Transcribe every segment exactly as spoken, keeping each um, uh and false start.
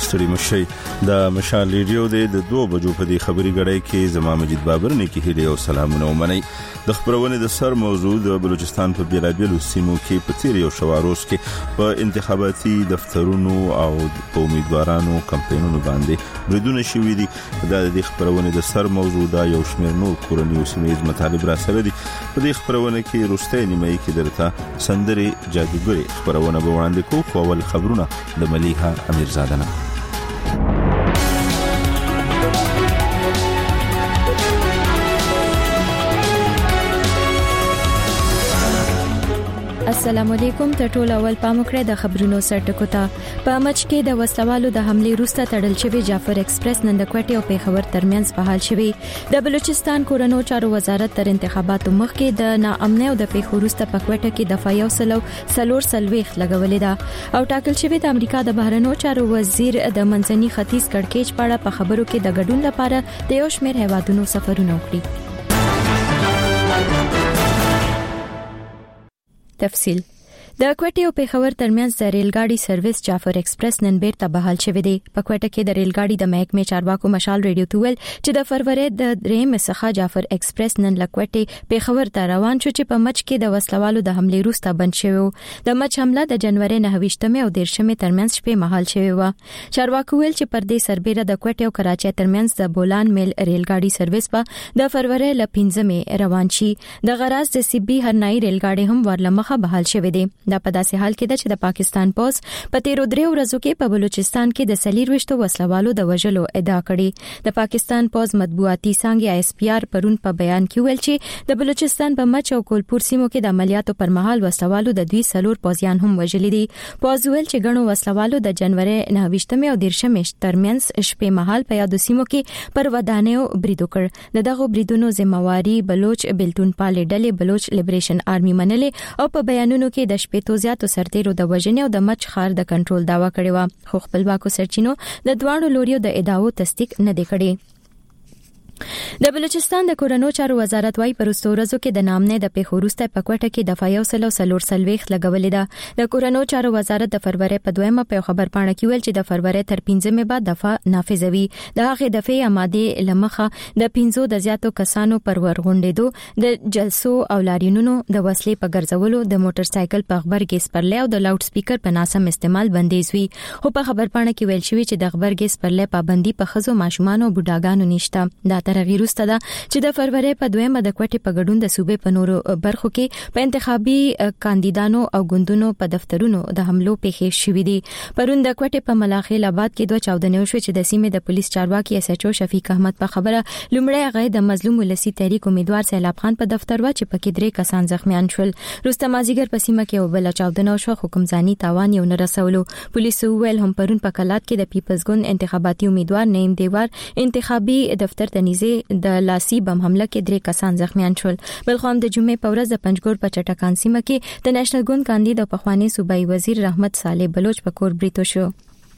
ستړي مشي د مشال ریډیو د دوه بجو په دې خبري غړې کې زما مجید بابر نه کې هلي او سلامونه ومني د خبرونه د سر موضوع د بلوچستان په بیلابیلو سیمو کې په تیر یو شواروس کې په انتخاباتي دفترونو او په امیدوارانو کمپاینونو باندې بریدونه شوې دي د دې خبرونه د سر موضوع دا یو شمېر نور کورنۍ سیمې مطالب را سره دي په دې خبرونه کې روستۍ نیمه کې درته سندري جادوګري خبرونه به وړاندې کوو خو اول خبرونه د مليحه امیرزاده نه السلام علیکم ته ټول اول پاموکړه د خبرونو سرټکو ته په مچ کې د وسلوالو د حمله روسته تړل شوی جعفر ایکسپریس نن د کوټې او پیښور ترمنځ په حال شوی د بلوچستان کورونو چارو وزارت تر انتخاباتو مخکې د ناامنۍ او د پیښور روسته په کوټه کې د فایو سلو سلور سلويخ لګولې ده او ټاکل شوی د امریکا د بهرنیو چارو وزیر د منځني ختیځ کڑکېچ پاړه په خبرو کې د ګډون لپاره د یو شمېر هیوادونو سفرونه وکړي. تفصیل د کوټې او پیښور ترمنځ د ریلګاډي سرویس جعفر ایکسپریس نن بیرته بحال شوی دی. په کوټه کې د ریلګاډي د محکمې چارواکو مشال ریډیو ته ویل چې د فروری د دریم څخه جعفر ایکسپریس نن له کوټې پیښور ته روان شو چې په مچ کې د وسلوالو د حمله روسته بند شوی و. د مچ حمله د جنوري نه ویشتمه او دیرشمه ترمنځ شپې مهال شوی و. چارواکو ویل چې پر دې سربېره د کوټې او کراچۍ ترمنځ د بولان میل ریلګاډي سرویس په د فروری ل پنځمه روان شي. د غراز د سی بي هرنای ریلګاډي هم ورلمخه بحال شوی دی. دا په داسې حال کې ده چې د پاکستان پوز په تیرو دریو ورځو کې په بلوچستان کې د سلیر وشتو وسلوالو د وژلو ادعا کړې. د پاکستان پوز مطبوعاتي څنګه ایس پی آر پرون په بیان کې ویل چې د بلوچستان په مچ او کولپور سیمو کې د عملیاتو پر مهال وسلوالو د دوی سلور پوزیان هم وژلي دي. پوز ویل چې غنو وسلوالو د جنوري نه ویشتمه او دیرشمه ترمنځ شپې مهال په یادو سیمو کې پر ودانیو بریدو کړ. د دغه بریدونو ذمہواری بلوچ بلتون پالې ډلې بلوچ لیبریشن آرمي منلې او په بیانونو کې د شپې تو زیات سرتیرو د وژنې او د مچ خار د کنټرول داوا کړی و خو خپلواکو سرچینو د دوانو لوریو د ادعاو تصدیق نه دی کړی. د بلوچستان د کورونو چارو وزارت وايي پر ورځو کې د نامنه د پیښورسته په کوټه کې د فایو سلو سلور سلويخ لګولې ده. د کورونو چارو وزارت د فروری په دویمه په خبر پاڼه کې ویل چې د فروری تر پنځمه بعد دفعه نافذوي. د هغه دفعه آماده لمخه د پنځو د زیاتو کسانو پر ورغونډېدو د جلسو او لاریونونو د وسلې په ګرځولو د موټر سایکل په خبرګیس پرلې او د لاوډ سپیکر په ناسم استعمال بندیز وی. خو په خبر پاڼه کې ویل شوی چې د خبرګیس پرلې پابندي په خزو ماشومان او بوډاګانو نشته. دا ترغیر وروسته ده چې د فروری په دویمه د کوټې په ګډون د صوبې په نورو برخو کې په انتخابي کاندیدانو او ګوندونو په دفترونو د حملو پیښې شوې دي. پرون د کوټې په ملاخیل آباد کې دوه چاودنې وشوې چې د سیمې د پولیس چارواکي اس ایچ او شفیق احمد په خبره لومړی غي د مظلوم ولسی تحریک امیدوار سیلاب خان په دفتر و چې پکې درې کسان زخمیان شول. روسته مازیګر په سیمه کې وبله چاودنه وشو خو حکمزاني تاوان یو نه رسولو. پولیس ویل هم پرون په کلات کې د پیپلز ګوند انتخاباتي امیدوار نیم دیوار انتخابي دفتر ته نږدې د لاسي بم حمله کې درې کسان زخمیان شول. بل خو هم د جمعې په ورځ د پنجګور په چټکان سیمه کې د نېشنل ګوند کاندید او پخوانی صوبایي وزیر رحمت صالح بلوچ په کور بریتو شو.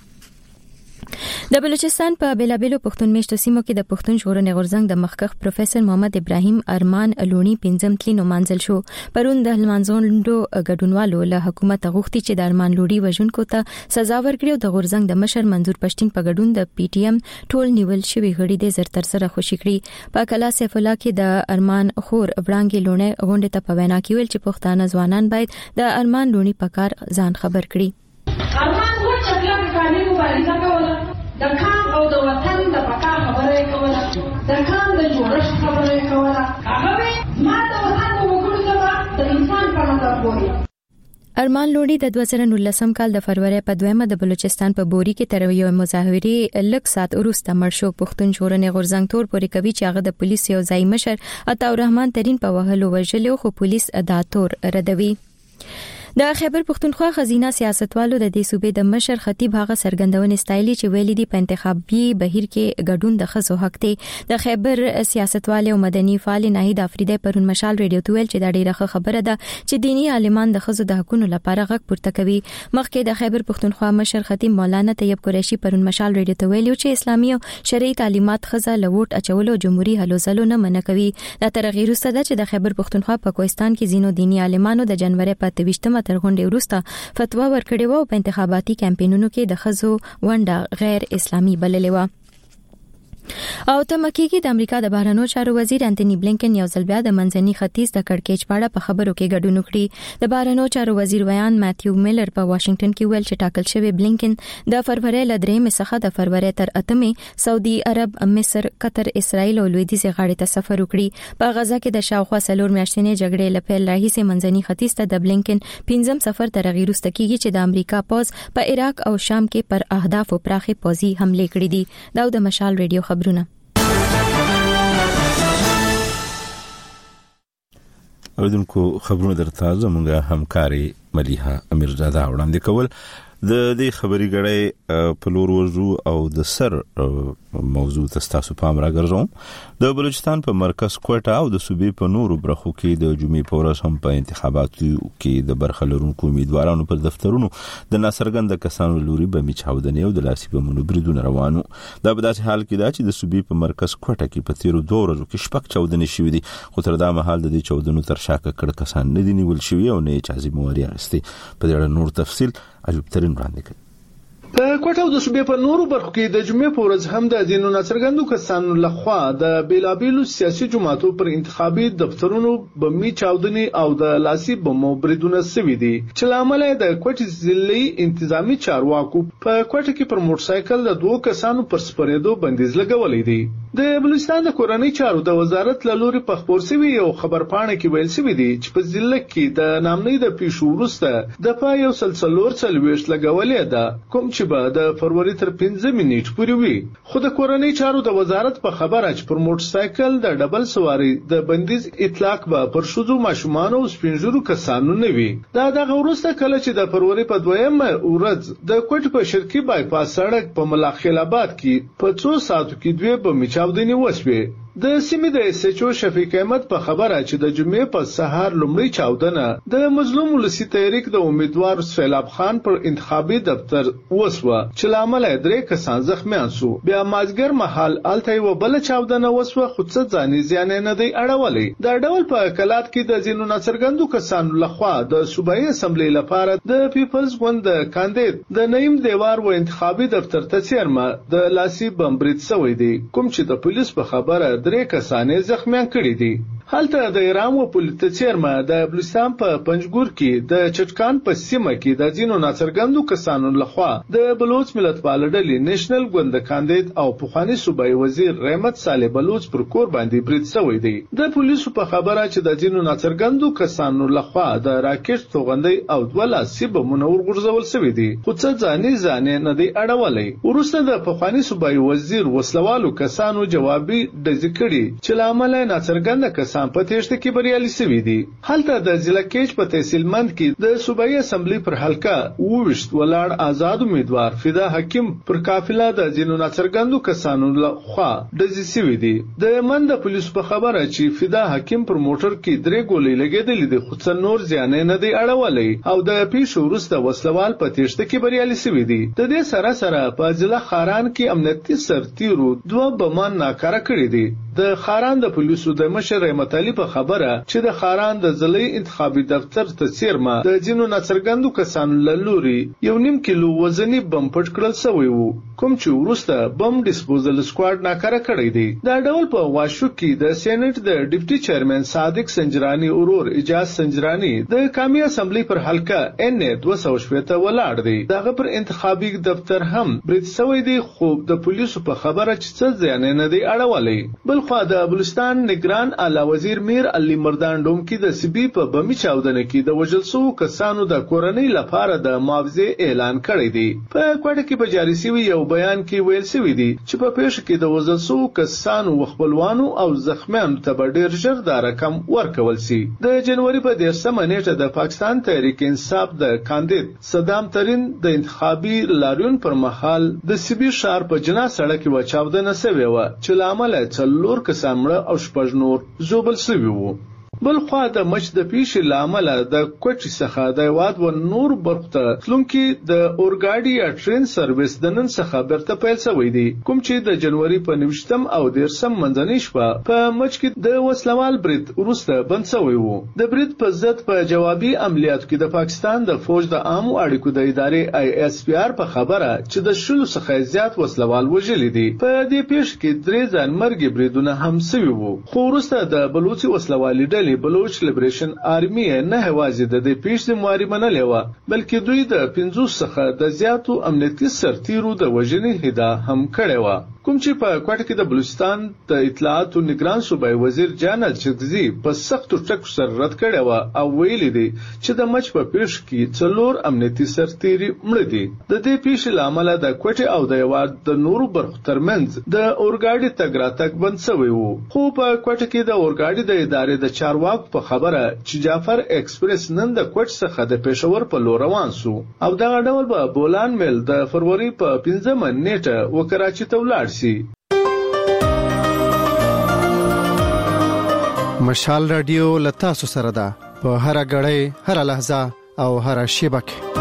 د بلوچستان په بیلابیلو پښتون میشتو سیمو کې د پښتون ژغورنې غورځنګ د مخکخ پروفیسور محمد ابراهیم ارمان لونی پنځم تلینو منزل شو. پرون د هلمنځونډو ګډونوالو له حکومت غوښتي چې د ارمان لونی وژونکو ته سزا ورکړي او د غورځنګ د مشر منظور پښتين په ګډون د پی ټی ایم ټول نیول شوی غړي د زر تر سره خوشی کړي. په کلا سیف الله کې د ارمان خور وړانګي لونی غونډه ته په وینا کې ویل چې پښتانه ځوانان باید د ارمان لونی په کار ځان خبر کړي. ارمان خور چې بیا په باندې مبارزه کوله د کام او د وطن د بقا خبره کوله د کام د جوړښت خبره کوله هغه ما د وطن په وګړو سره د انسان په نظر ګوري. ارمان لونی د دوه زره نولسم کال د فروری په دویمه د بلوچستان په بوري کې تر یو مظاهرې لک سات وروسته مړ شو. پښتون ژغورنې غورځنګ تور پورې کوي چې هغه د پولیس یو ځای مشر عطا الرحمن ترين په وهلو وژلو خو پولیس ادا تور ردوي. د خیبر پختونخوا خزینه سیاستوالو د دې صوبې د مشر خطیب هغه سرګندونې ستایلی چې ویلي دي په انتخابي بهیر کې ګډون د خزو حق دی. د خیبر سیاستوالو او مدني فعال ناهید افریدی پرون مشال ریډیو ته ویل چې دا ډیره خبره ده چې دینی عالمان د خزو د حقوقو لپاره غږ پورته کوي. مخکې د خیبر پختونخوا مشر خطیب مولانا طیب قریشی پرون مشال ریډیو ته ویل چې اسلامي او شرعي تعلیمات خزه لوټ اچولو جمهوریت هلو ځلو نه منع کوي. دا ترغیر وسته چې د خیبر پختونخوا په کوهستان کې زینو دینی عالمانو د جنوري په تویشتمه څخه تر غونډې وروسته فتوا ورکړې و او په انتخاباتي کمپاینونو کې د ښځو ونډه غیر اسلامي بللې و. او تمکیږي د امریکا د بهرنیو چارو وزیر انټونی بلینکن یو ځل بیا د منځني ختیځ د کړکېچ په اړه په خبرو کې ګډون وکړي. د بهرنیو چارو وزیر ویان ماتیو میلر په واشنگټن کې ویل چې ټاکل شوی بلینکن د فروری ل درېمې څخه د فروری تر اتمې سعودي عرب، مصر، قطر، اسرائیل او لویدیځ غاړې ته سفر وکړي. په غزا کې د شاوخوا څلور میاشتې جګړې لپاره راهیسې منځني ختیځ ته د بلینکن پنځم سفر تر غیر وروسته کیږي چې د امریکا پوز په عراق او شام کې پر اهدافو پراخي پوزي حمله کړې دي. دا د مشال ریډیو خبرونه. اوردونکو خبرونه درته زموږه همکاري مليحه امیرزاده وړاندې کول. د دې خبري غړې په لور ورزو او د سر موضوع تاسو پام راګرځوم. د بلوچستان په مرکز کوټه او د صوبې په نورو برخو کې د جمعې په ورځ هم په انتخاباتو کې د برخه لرونکو امیدوارانو پر دفترونو د ناڅرګند کسانو لوري به میچاودنې او د لاسي بمونو بریدونه روانو. دا په داسې حال کې دا چې د صوبې په مرکز کوټه کې په تیرو دوه ورځو کې شپږ چاودنې شوې دي، خو تر دا مهال د دې چاودنو تر شا کړه کسان نه دي نیول شوي او نه یې چازي موري اخستي. په دې اړه نور تفصیل ایوب ترين وړاندې کوي. په کوټه او د صوبې په نورو برخو کې د جمعې په ورځ هم د دینو ناڅرګندو کسانو لخوا د بیلابیلو سیاسي جماعتو پر انتخابي دفترونو بمي چاودنې او د لاسي بمو بریدونه شوي دي، چې لامل د کوټې ضلعي انتظامی چارواکو په کوټه کې پر موټر سایکل د دوه کسانو پر سپریدو بندیز لګولې دي. د بلوچستان د کورنۍ چارو د وزارت له لوري په خبر شوی یو خبرپاڼه کې ویل شوی دی چې په ضلع کې د نامنۍ د پیښو وروسته د پا یو سلسلور څلويشت لګولې ده، کوم چې به د فروری تر پنځه نیټ پورې وي. خو د کورنۍ چارو د وزارت په خبره چې پر موټر سایکل د ډبل سواری د بندیز اطلاق به پر شوزو ماشومان او سپینجرو کسانو نه وي. دا دغه وروسته کله چې د فروری په دویمه ورځ د کوټ په شرقي بایپاس سړک په ملاخیل آباد کې په څو ساعتو کې دوی به چاودنې وشوې. د سیمې د اس ایچ او شفیق احمد په خبره چې د جمعې په سهار لومړی چاودنه د مظلوم ولسی تحریک د امیدوار سیلاب خان پر انتخابي دفتر وسوه، چې لامل یې درې کسان زخمیان شو. بیا مازګر مهال الته یو بل چاودنه وسوه، خو څه ځاني زیان نه دی اړولې. دا ډول په کلات کې د ځینو ناڅرګندو کسانو لخوا د صوبایي اسمبلی لپاره د پیپلز ګوند د کاندید د نعیم دیوار و انتخابي دفتر ته چیرمه د لاسي بم برید شوی دی، کوم چې د پولیس په خبره درې کسانې زخمیان کړي دي. هلته د ایران و پولیس چیرمه د بلوچستان په پنجګور کې د چټکان په سیمه کې د ځینو ناڅرګندو کسانو لخوا د بلوچ ملت پال ډلې نېشنل ګوند کاندید او پخوانی صوبایي وزیر رحمت صالح بلوچ پر کور باندې برید شوی دی. د پولیسو په خبره چې د ځینو ناڅرګندو کسانو لخوا د راکټ توغندۍ او دوه لاسي بمونه ورغورځول شوي دي، خو څه ځاني ځانې نه دی اړولې. وروسته د پخوانی صوبایي وزیر وسلوالو کسانو جوابي ډزې کړي، چې لامل یې ناڅرګنده کسان په تېښته کې بریالي شوي دي. هلته د ضلع کېچ په تحصیل مند کې د صوبایي اسمبلی پر حلقه اوویشت ولاړ آزاد امیدوار فدا حکیم پر قافله د ځینو ناڅرګندو کسانو لخوا ډزې شوي دي. د مند پولیسو په خبره چې فدا حکیم پر موټر کې درې ګولۍ لګېدلې دي، خو څه نور زیان نه دی اړولی او د پیښو وروسته وسلوال په تېښته کې بریالي شوي دي. د دې سره سره په ضلع خاران کې امنیتي سرتیرو دوه بمان ناکاره کړي دي. د خاران د پولیسو د مشر رحمت علي په خبره چې د خاران د ضلعي انتخابي دفتر ته چیرمه د ځینو ناڅرګندو کسانو له لوري یو نیم کیلو وزني بم پټ کړل شوی وو، کوم چې وروسته بم ډیسپوزل سکواډ ناکاره کړی دی. دا ډول په واشو کې د سېنات د ډیپټي چیرمن صادق سنجرانی اورور اجاز سنجرانی د قومي اسمبلی پر حلقه ان دوه سوه شپږ ولاړ دی. دغه پر انتخابي دفتر هم برید شوی دی، خو د پولیسو په خبره چې څه ځان نه دی اړولې. بل خو د بلوچستان نگران اعلی وزیر میر علي مردان ډوم کې د سبي په بمي چاودنه کې د وژل شوو کسانو د کورنۍ لپاره د معاوضې اعلان کړی دی. په کوټه کې په جاري شوی یو بیان کې ویل شوی دی چې په پیښه کې د وژل شوو کسانو خپلوانو او زخمیانو ته به ډیر ژر دا رقم ورکول شي. د جنوري په دیرشمه نیټه د پاکستان تحریک انصاف د کاندید صدام ترین د انتخابي لاریون پر مهال د سبي شهر په جنا سړک کې و چاودنه شوې و، چې لامل یې څلور کسان مړه او شپږ نور ژوبل شوي وو. بل خو د مچ د پیښې لامل د کوټی څخه د واد و نور برخته تلونکي د اورګاډي یا ټرین سرویس د نن څخه برته پیل شوی دی کوم چې د جنوري په نوشتم او دیرشم منځنۍ شپه په مچ کې د وسلوال برید وروسته بند شوی وو. د برید په ضد په جوابي عملیاتو کې د پاکستان د فوج د عامو اړیکو د ادارې آی اس پی آر په خبره چې د شلو څخه زیات وسلوال وژلي دي. په دې پیښه کې درې ځان مرګ بریدونه هم شوي وو. خو وروسته د بلوچي وسلوالي ډلې بلوچ لیبریشن آرمي نه هوازي د دې پیښې ذمہواري منلې و بلکې دوی د پنځوس څخه د زیاتو امنیتي سرتیرو د وژنې هدا هم کړې و. کوم چې په کوټه کې د بلوچستان د اطلاعات او نگران صوبای وزیر جانل چغزي په سختو ټکو سره رد کړی و او ویلي دی چې د مچ په پیښه کې څلور امنیتي سرتیري مړه دي. د دې پیښې لامل د کوټه او د یواد د نورو برخو ترمنځ د اورګاډي تګ راتګ بند شوی وو. خو په کوټه کې د اورګاډي د ادارې د چارواکو په خبره چې جعفر ایکسپریس نن د کوټ څخه د پېښور په لور روان سو او دا ډول به بولان میل د فروری په پنځمه نیټه و کراچي ته ولاړ شي. مشال رادیو لتاسو سره ده په هر غړې هر لحظه او هر شیبه کې.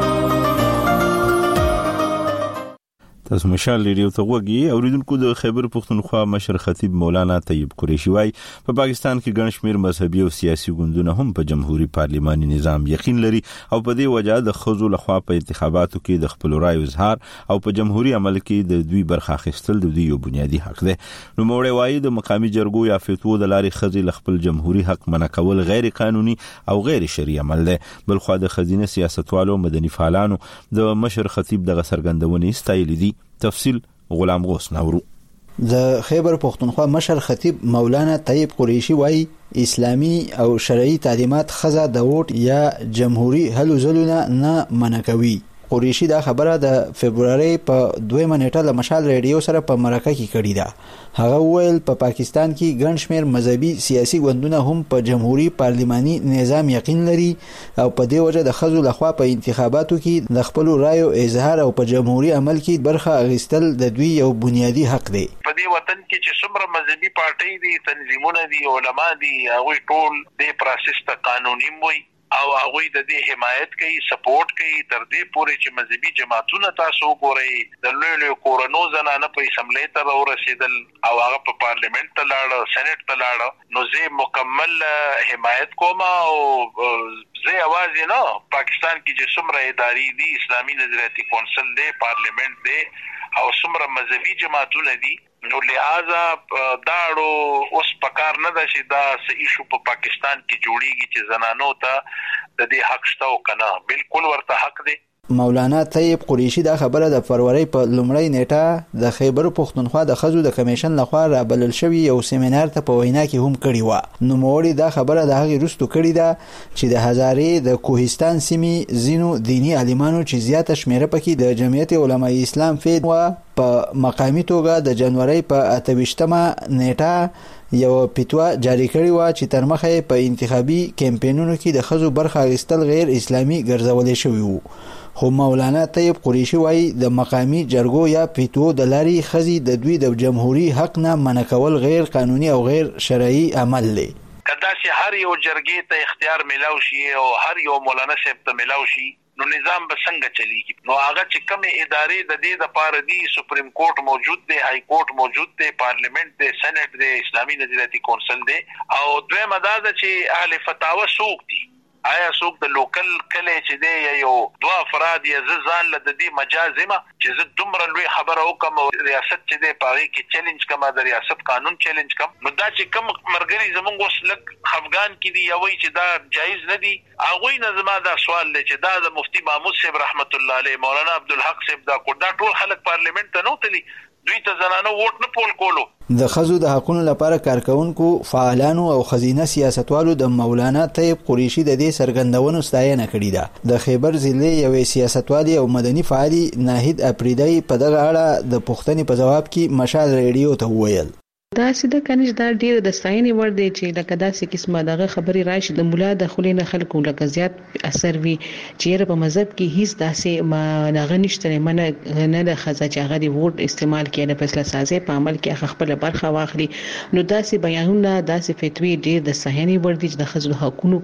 تاسو مشال رادیو ته وګورئ. اوریدونکو د خیبر پختونخوا مشر خطیب مولانا طیب قریشی وای په پاکستان کې ګڼ شمیر مذهبي او سیاسي ګوندونه هم په جمهوریت پارلماني نظام یقین لري او په دې وجه د خزو لخوا په انتخاباتو کې د خپل رائے اظهار او په جمهوریت عمل کې د دوی برخه اخیستل د دوی یو بنیادی حق دی. نو موړی وای د مقامی جرګو یا فتوو د لارې خزي خپل جمهوریت حق منع کول غیر قانوني او غیر شرعي عمل دی. بل خو د خزینه سیاستوالو مدني فعالانو د مشر خطیب دغه سرګندونې ستایل دي. تفصیل غلام غوث نورو. د خیبر پختونخوا مشر خطیب مولانا طیب قریشی وای اسلامی او شرعي تعلیمات خزه د ووټ یا جمهوری هلو زلونه نه منع کوي. قریشی دا خبره د فبرवरी په دویمه نیټه له مشال رادیو سره په مرکه کې کړې ده. هغه ویل په پاکستان کې ګڼ شمیر مذهبي سیاسي ګوندونه هم په جمهوریت پارلماني نظام یقین لري او په دې وجه د خزو لخوا په انتخاباتو کې د خپل رایو اظهار او په جمهوریت عمل کې برخه اخیستل د دوی یو بنیادی حق دی. په دې وطن کې چې څومره مذهبي پارټي دي، تنظیمونه دي، علما دي، هغه ټول د پروسس ته قانوني وي او هغه د دې حمایت کوي، سپورټ کوي تر دې پورې چې مذهبي جماعتونه تاسو ګورئ د لوی لوی کورونو زنانه په اسمبلی ته ورسېدل او هغه په پارلیمنت ته لاړ، سېنات ته لاړ. نو زه مکمل حمایت کوم او زه आवाज نه پاکستان کې چې څومره ادارې دي، اسلامي نظریاتي کونسل دی، پارلیمنت دی او څومره مذهبي جماعتونه دي، نو لہذا داړو اوس پکار نه ده چې دا صحیح شو په پاکستان کې جوړیږي چې زنانو ته د دې حق شته او کنه. بالکل ورته حق دی. مولانا طیب قریشی دا خبره د فروری په لومړۍ نیټه د خیبر پختونخوا د خزو د کمیشن لخوا رابلل شوی یو سیمینار ته په وینا کې هم کړی و. نو موړي دا خبره د هغې وروسته کړې ده چې د هزارې د کوهستان سیمې ځینو دینی عالمانو چې زیاته شمیره پکې د جمعیت علماء اسلام فید و په مقامی توګه د جنوري په اته ویشتمه نیټه یو فتوا جاری کړی و چې تر مخه په انتخابي کمپاینونو کې د خزو برخه اخیستل غیر اسلامي ګرځولې شوی وو. خو مولانا طیب قریشی وای د مقامی جرګو یا فتوو د لارې خزي د دوی د جمهوریت حق نه منع کول غیر قانوني او غیر شرعي عمل دی. کدا چې هر یو جرګې ته اختیار ملاو شي او هر یو مولانا صاحب ته ملاو شي نو نظام به څنګه چلیږي؟ نو هغه چې کوم ادارې د دې لپاره دي، سپریم کورټ موجود دی، های کورټ موجود دی، پارلیمنت دی، سېنات دی، اسلامي نظریاتي کونسل دی او دویمه دا ده چې اهل فتاوا څوک دي؟ آیا څوک د لوکل کله چې دی یا یو دوه افراد یا ځان له د دې مجاز ما چې زه دومره لوی خبره وکم او ریاست چې دی پاره کې چیلنج کما د ریاست قانون چیلنج کم، نو دا چې کم مرګري زمونږ اوس لک خفغان کې دی یا وای چې دا جایز نه دی. هغه نه زما دا سوال دی چې دا د مفتی محمود صاحب رحمت الله علیه، مولانا عبدالحق صاحب دا کو دا ټول خلک پارلیمنت ته نو تلی، دوی ته زنانه ووټ نه پول کولو. د خزو د حقونو لپاره کارکونکو فعالانو او خزینه سیاستوالو د مولانا طیب قریشی د دې سرګندونو ستاینه کړې ده. د خیبر ضلع یو سیاستوالي او مدني فعالي ناهید اپریدی په دغه اړه د پوښتنې په جواب کې مشال رادیو ته وویل دا سیده کنيش دا ډیر د ستاینې ور دی چې لکه داسې قسمه دغه خبري راشي د مولا د خلینو خلکو لکه زیات اثر وی چې په مذهب کې هیڅ داسې ما نه نشته من نه د خزه چې هغه دی ووټ استعمال کړي د فیصله سازي په عمل کې خپل برخه واخلي نو داسې بیانونه داسې فتوی ډیر د ستاینې ور دي چې د خزو حقوقو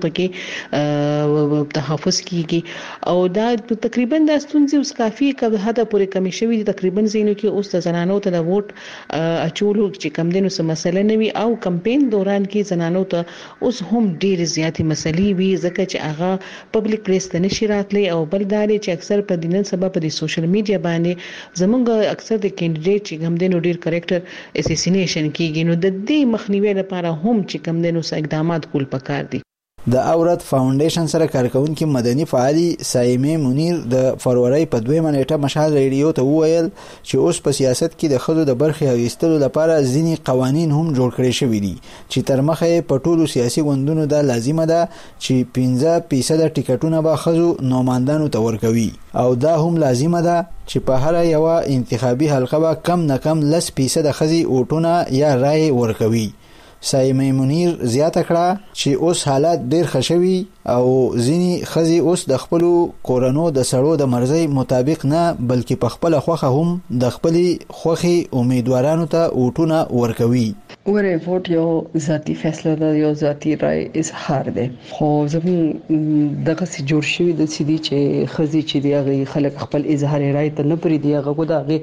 پکې تحفظ کیږي او دا تقریبا د ستونزې اوس کافي کله حدا پورې کمی شوی تقریبا زینو کې اوس د زنانو ته د ووټ اچولو چې کم دینو سم مسله نه وي او کمپاین دوران کې زنانو ته اوس هم ډېر زیاتې مسلې وي ځکه چې هغه پبلک پلیس ته نشي راتلی او بل دا چې اکثر په دینن سبب په سوشل میډیا باندې زمونږ اکثر د کینډیډیټ چې کم دینو ډېر کریکټر اساسینیشن کیږي نو د دې مخنیوي لپاره هم چې کم دینو سره اقدامات کول پکار دي. د اورت فاونډیشن سره کارکونکو مدني فعالي سایمه منیر د فروری په دویمه نیټه مشال ریډیو ته وویل چې اوس په سیاست کې د خزو د برخې هیستلو لپاره ځینی قوانين هم جوړ کړي شوي دي چې تر مخه په ټولو سیاسي ګوندونو دا لازمه ده چې پنځه فیصد ټیکټونه به خزو نوماندانو ته ورکوي او دا هم لازمه ده چې په هر یو انتخابي حلقه به کم نه کم لس فیصد خزي ووټونه یا رائے ورکوي. سایمه منیر زیاته کړه چې اوس حالات ډیر خشوي او ځینی خزي اوس د خپل کورونو د سړو د مرزي مطابق نه بلکې په خپل خوخه هم د خپل خوخي امیدوارانو ته ووټونه ورکوي. وره ووټ یو ذاتی فیصله ده یو ذاتی رائے اظهار ده خو زمون دغه سي جوړ شوی د سيدي چې خزي چې دی هغه خلک خپل اظهار رائے ته نه پرې دی هغه کو دغه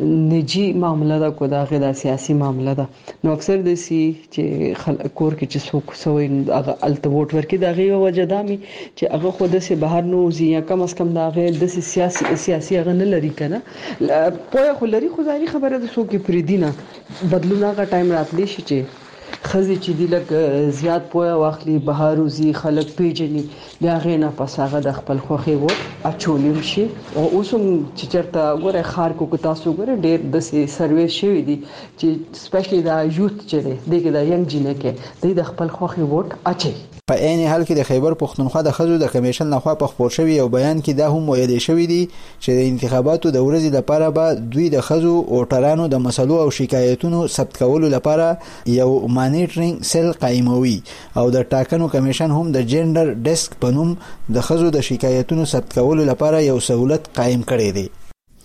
نجی معاملې ده کو دغه د سیاسي معاملې ده نو اکثر د سي چې خلک کور کې چې څوک سوې هغه الته ووټ ورکړي دغه وجه دامي چې هغه خود سه بهر نو زی یا کم از کم دغه د سیاسي سیاسي هغه نه لري کنه پوهه خو لري خو ځای خبره ده څوک پرې دینه بدلونه کا ټایم راتلی شي چې خزي چې دی لکه زیات پوهه واخلي بهاروزي خلک پیژني بیا غینه پس هغه د خپل خوخي ووټ اچولم شي او اوسم چې چرته ګوره خار کو تاسو ګوره ډېر د سرویس شوی دي چې سپیشلی دا یوث چې دی دغه د ینګ جنکه د خپل خوخي ووټ اچي. په عین حال کې د خیبر پښتونخوا د خزو د کمیشن لخوا په خبر شوی یو بیان کې دا هم ویل شوی دی چې د انتخاباتو د ورځې لپاره به دوی د خزو او ټرانو د مسلو او شکایتونو ثبت کولو لپاره یو مانیټرینګ سیل قائموي او د ټاکنو کمیشن هم د جندر ډیسک په نوم د خزو د شکایتونو ثبت کولو لپاره یو سہولت قائم کړی دی.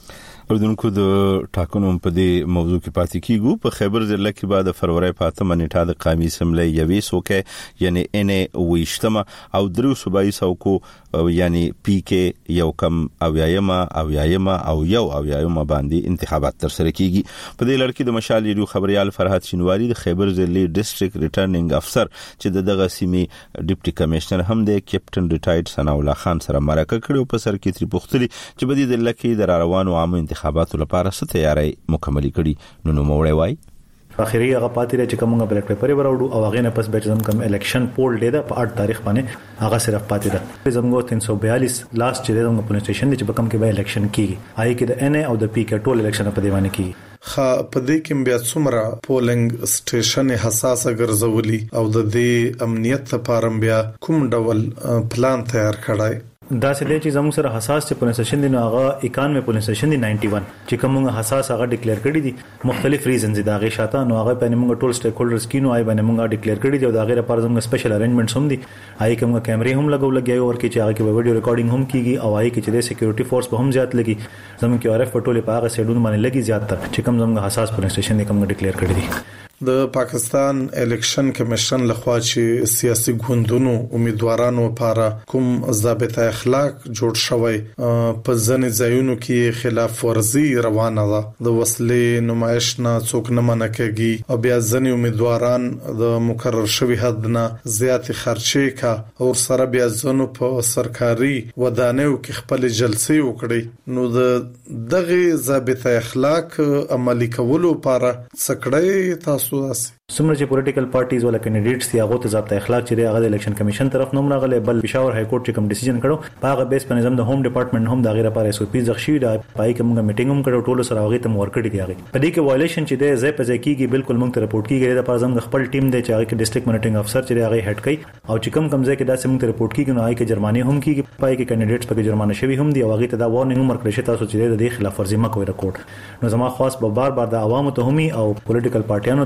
اردنکو د ټاکنو په دې موضوع کې پاتې کیږو. په خیبر ضلع کې بعد فروری په اتمه نیټه د قومي اسمبلی یوې سوکه یعنی ان ویشتمه او درو صوبایي سوکو یعنی پی کې یو کم او یایمه او یایمه او یو او یایمه باندې انتخابات تر سره کیږي. په دې لړ کې د مشال ریډیو خبريال فرحت شینواری د خیبر ضلع ډیسټریکټ ریټرنینګ افسر چې دغه سیمې ډیپټي کمشنر هم د کیپټن ریټایرډ ثنا الله خان سره مرکه کړو. په سر کې تری پختلي چې په دې ضلع کې د روانو عامو انتخاباتو لپاره څه تیاری مکمل کړي. نو نو موړی وای اخیری هغه پاتې چې کومه بلټ پیپر وروړو او هغه نه پس به زم کوم الیکشن پول ډی دا په اټ تاریخ باندې هغه صرف پاتې ده. زموږ تین سو بیالیس لاست چې زموږ پولیس سټیشن چې بکم کې به الیکشن کیږي آی کې د ان ای او د پی کې ټول الیکشن په دیوانه کیږي. خا په دې کې بیا څومره پولینګ سټیشن حساسه ګرځولي او د دې امنیت لپاره بیا کوم ډول پلان تیار کړای. دا سده چې زموږ سره حساس چې پولیس سټیشن دی نو هغه اکانوي پولیس سټیشن دی نائنټي ون چې کومه حساس هغه ډیکلیئر کړی دي مختلف ریزنز دا غي شاته نو هغه په موږ ټول سټیک هولډرز کینو آی باندې موږ ډیکلیئر کړی دی او دا غیر لپاره زموږ سپیشل ارینجمنټس هم دي آی کومه کیمرې هم لګول لګي او ورکه چې هغه کې ویډیو ریکارډینګ هم کیږي او آی کې چې د سکیورټي فورس به هم زیات لګي زموږ کې ار اف پټولې په هغه سیډون باندې لګي زیات تر چې کوم زموږ حساس پولیس سټیشن دی کوم ډیکلیئر کړی دی. د پاکستان الیکشن کمیشن لخوا چې سیاسي ګوندونو امیدوارانو لپاره کوم ضابطه اخلاق جوړ شوی په ځنې ځایونو کې خلاف ورزي روانه ده د وسلې نمایش نه څوک نه منکېږي او بیا ځنې امیدواران د مقرر شوی حد نه زیات خرچې کا او سره بیا ځنو په سرکاري ودانیو کې خپل جلسې وکړي نو د دغه ضابطه اخلاق عملي کولو لپاره څکړې تاسو سمره چې پولیټیکل پارټیز ولا کینډیډیټس دی هغه ته ضابطه اخلاق چې هغه د الیکشن کمیشن طرف نوم راغله بل پېښور های کورټ چې کوم ډیسیژن کړو په هغه بیس په نظام د هوم ډپارټمنټ هم د غیر لپاره اس او پی ځخ شي دا پای کې موږ میټینګ هم کړو ټولو سره هغه ته مور کړی دی هغه په دې کې وایلیشن چې دی زې په ځای کېږي بالکل موږ ته رپورټ کیږي د پازم خپل ټیم دی چې هغه کې ډیسټریکټ مانیټرینګ افسر چې هغه هډ کوي او چې کم کم ځای کې داسې موږ ته رپورټ کیږي نو هغه کې جرمانه هم کیږي پای کې کینډیډیټس په جرمانه شوی هم دی او هغه ته دا وارنینګ هم ورکړی شي تاسو چې د خلاف ورزي مکوئ رکوټ نو زما خاص به بار بار د عوامو ته همي او پولیټیکل پارټیانو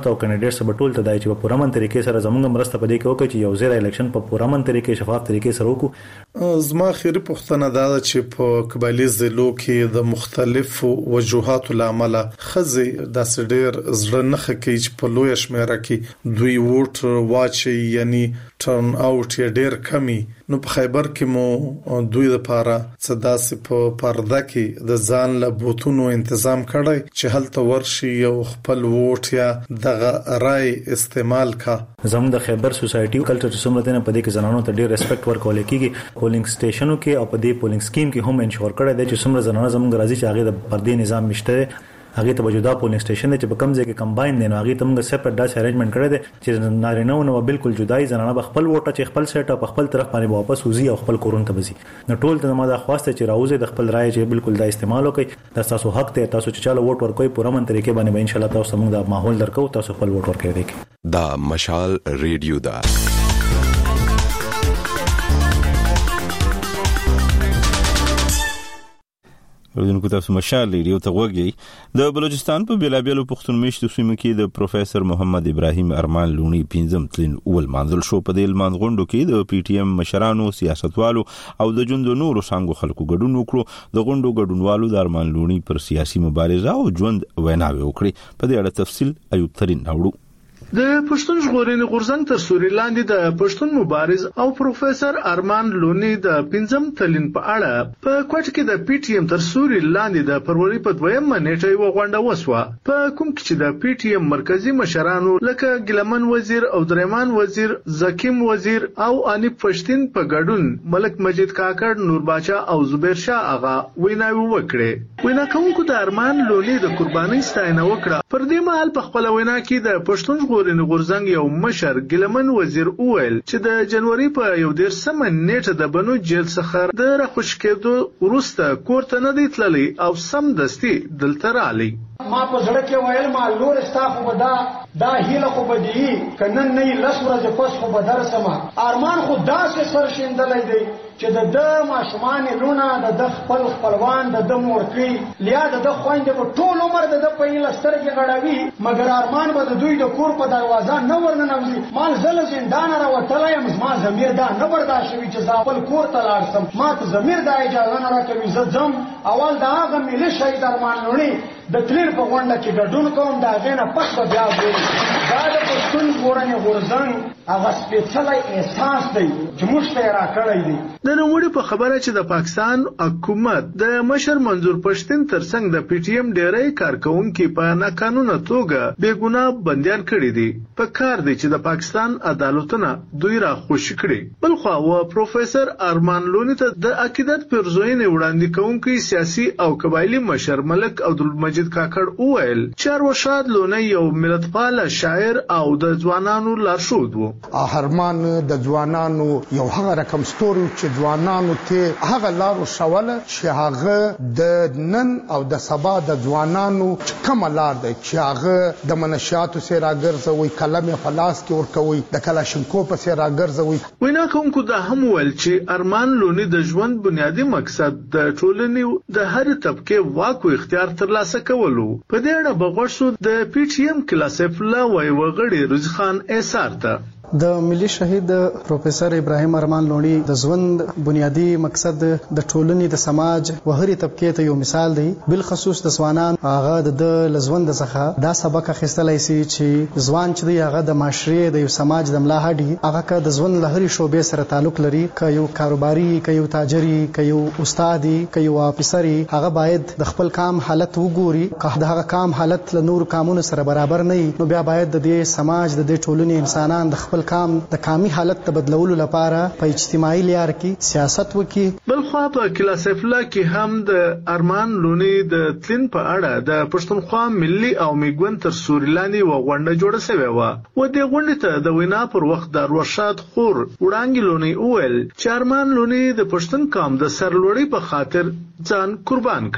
ته او کینډیډیټس په ټول ته دای چې په پوره من طریقې سره زموږ مرسته پدې کې وکړي چې یو ځای الیکشن په پوره من طریقې شفاف طریقې سره وکړو. زما خیری پوښتنه دا ده چې په قبایلی ضلعو کې د مختلفو وجوهاتو لامل خزي د سډیر زړه نه خکې چې په لوی شمیره کې دوی ووټ واچي یعنی ټرن اوټ یې ډیر کمی. نو په خیبر کې مو دوی لپاره صداسې په پرده کې د ځان له بوتونو تنظیم کړی چې هلته ورشي یو خپل ووټ یا دغه رای استعمال کا. زموږ د خیبر سوسایټي کلچر سمته نه پدې کې زنانو ته ډیر ریسپیکټ ورکول کېږي. پولینګ سټیشنو کې او پدې پولینګ سکیم کې هم انشور کړی دی چې څومره زنانه زموږ راځي چې هغه د پردې نظام مشته هغه ته وجودا پولینګ سټیشن چې په کم ځای کې کمباین دي نو هغه ته موږ سپریټ داسې ارینجمنت کړی دی چې نارینه نو بالکل جدای زنانه خپل ووټ چې خپل سیټ په خپل طرف باندې واپس وزي او خپل کورون ته وزي. نو ټول ته ما دا خواسته چې راوځي د خپل رائے چې بالکل دا استعمال وکړي. دا تاسو حق ته تاسو چې چاله ووټ ورکوي پوره من طریقې باندې به ان شاء الله تاسو موږ دا ماحول درکو تاسو خپل ووټ ورکړئ. دا مشال ریډیو دا ورودونکو تاسو مشال ریډیو ته وګورئ. د بلوچستان په بیلابیلو پښتون میشتو سیمو کې د پروفیسور محمد ابراهیم ارمان لونی پنځم تلین اول مانځل شو. په دې مانځغونډو کې د پی ټی ایم مشرانو، سیاستوالو او د جوند نورو څنګه خلکو ګډون وکړو. د غونډو ګډونوالو د ارمان لونی پر سیاسي مبارزه او ژوند ویناوي وکړي. په دې اړه تفصیل ایوب ترين راوړو. د پښتون ژغورنې غورځنګ تر سوري لاندې د پښتون مبارز او پروفیسور ارمان لونی د پنځم تلین په اړه په کوټ کې د پی ټی ایم تر سوري لاندې د فروری په دویمه نیټه یو غونډه وسوه. په کوم کې چې د پی ټی ایم مرکزی مشرانو لکه ګلمن وزیر او درېمان وزیر، زکیم وزیر او انیب پښتين په ګډون ملک مجید کاکړ، نور باچا او زبیر شاه اغا ویناوي وکړي. وینا کوونکو د ارمان لونی د قربانۍ ستاینه وکړه. پر دې مهال په خپل وینا کې د پښتون ژغورنې غورځنګ یو مشر ګلمن وزیر وویل چې د جنوري په یو دیرشمه نیټه د بنو جیل څخه د راخوش کېدو وروسته کور ته نه دی تللی او سم دستي دلته رالی. ما په زړه کې ویل ما لور استاف ودا دا هیله خو بدی کنن نه لس ورځې پس خو بدرسمه. ارمان خو داسې سر شیندلای دی چې د د ماشومان لونه د خپل خپلوان د د مورکی لیا د خويندې په ټول عمر د په لسترګي غړاوي مګر ارمان به د دوی د کور په دروازه نه ورننوي. مال زل زندان را وتلایم ما زمیر دا نه برداشت شوی چې خپل کور ته لاړسم. ما ته زمیر دا اجازه نه راکوي. زه ځم اول دا هغه ملي شهید ارمان لونی د تلیر په غونډه کې ګډون کوم. دا غینه پس به بیا وایي دا د پښتون ژغورنې غورځنګ هغه سپېڅلی احساس دی چې موږ ته راکړی دی. د نوموړي په خبره چې د پاکستان حکومت د مشر منظور پښتين ترڅنګ د پی ټی ایم ډیری کارکونکو په ناقانونه توګه بیګناه بنديان کړي دي. په کار دی چې د پاکستان عدالتونه دوی را خوشی کړي. بل خو و پروفیسور ارمان لونی ته د عقیدت پرزوینې وړاندې کوونکی سیاسي او قبایلی مشر ملک عبدالمجید کاکړ وویل چې ارشاد لونی یو ملتپال شاعر او د ځوانانو لارښود وو. ارمان د ځوانانو یو هغه رقم ستوري چې ځوانانو ته هغه لارو شواله چې هغه د نن او د سبا د ځوانانو کوم لار دی چې هغه د منشاتو سره راګرځوي، کلم په لاس کې ورکوي، د کلاشینکو په سره راګرځوي. وینا کوونکو دا هم ویل چې ارمان لونی د ژوند بنیادی مقصد د ټولنې د هر طبقه واک او اختیار ترلاسه کولو. په دې اړه بغوښو د پی ټی ایم کلاسف لا وای وغړي رزخان ایثار ته د ملي شهید پروفیسور ابراهیم ارمان لونی د ژوند بنیادی مقصد د ټولنې د سماج وهري طبقه ته یو مثال دی. بل خصوص د ځوانان هغه د لزوند څخه دا سبق اخیستلای شي چې ځوان چې دی هغه د معاشري د یو سماج د ملا هډي هغه که د ژوند لهري شوبې سره تعلق لري، که یو کاروباري، که یو تاجري، که یو استادي، که یو افسري، هغه باید د خپل کام حالت وګوري. که د هغه کام حالت له نور کامونو سره برابر نه وي نو بیا باید د دې سماج د دې ټولنې انسانان د خپل کام د کامي حالت ته بدلولو لپاره په اجتماعي لار کې سیاست وکړي. بل خو په کلاسف لا کې هم د ارمان لونی د تلین په اړه د پښتونخوا ملي او میګون تر سوري لاندې و غونډه جوړه شوې و. و دې غونډې ته د وینا پر وخت د ورشاد خور وړانګي لونی اول چې ارمان لونی د پښتون قوم د سرلوړي په خاطر ځان قربان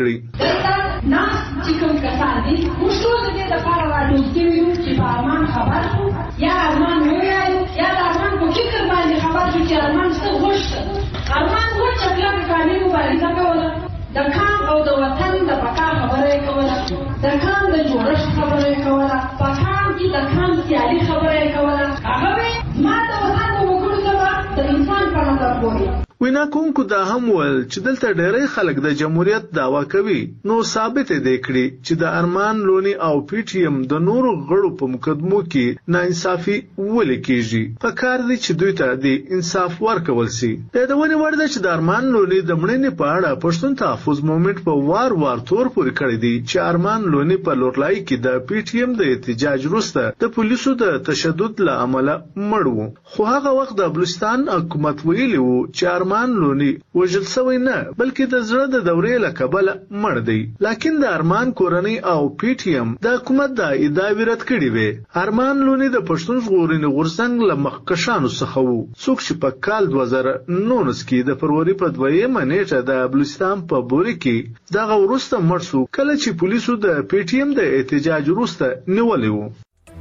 کړی. نه چې کوم کسان دي موږ ټول دې د پاره راټول کیږو چې په ارمان خبر شو یا ارمان وایي یا ارمان په فکر باندې خبر شو چې ارمان څه غوښته. ارمان غوښته چې په کاري مبارزه کوله، د کام او د وطن د بقا خبره کوله، د کام د جوړښت خبره کوله، په کام کې د کام سیالي خبره کوله هغه ما د وطن په وګړو سره د انسان په نظر ګوري. وینا کوونکو دا هم ول چې دلته ډېری خلک د جمهوریت داوا کوي نو ثابت دی کړي چې د ارمان لونی او پی ټی ایم د نورو غړو په مقدمو کې ناانصافي ولې کیږي. په کار دی چې دوی ته د انصاف ورکول سي. د دونې ورده چې د ارمان لونی د مړینې په اړه پښتون تحفظ مومنټ په وار وار تور پورې کړی دی چې ارمان لونی په لورلای کې د پی ټی ایم د احتجاج وروسته د پولیسو د تشدد له امله مړ و. خو هغه وخت د بلوچستان حکومت ویلی و چې ارمان لونی وژل شوی نه بلکې د زړه د دورې له کبله مړ دی. لکن د ارمان کورنۍ او پی ټی ایم د حکومت د ادعاوې رد کړې وې. ارمان لونی د پښتون ژغورنې غورځنګ له مخکښانو څخه و څوک چې په کال دوه زره نولس کې د فروری په دویمه نیټه د بلوچستان په بوري کې دغه وروسته مړ شو کله چې پولیسو د پی ټی ایم د احتجاج وروسته نیولې و.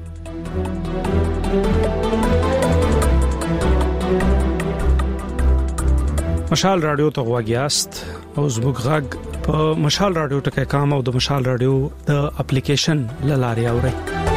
مشال رادیو ته غواګیاست او زموږ غږ په مشال رادیو ټکي کام او د مشال رادیو د اپلیکیشن لاري اوري.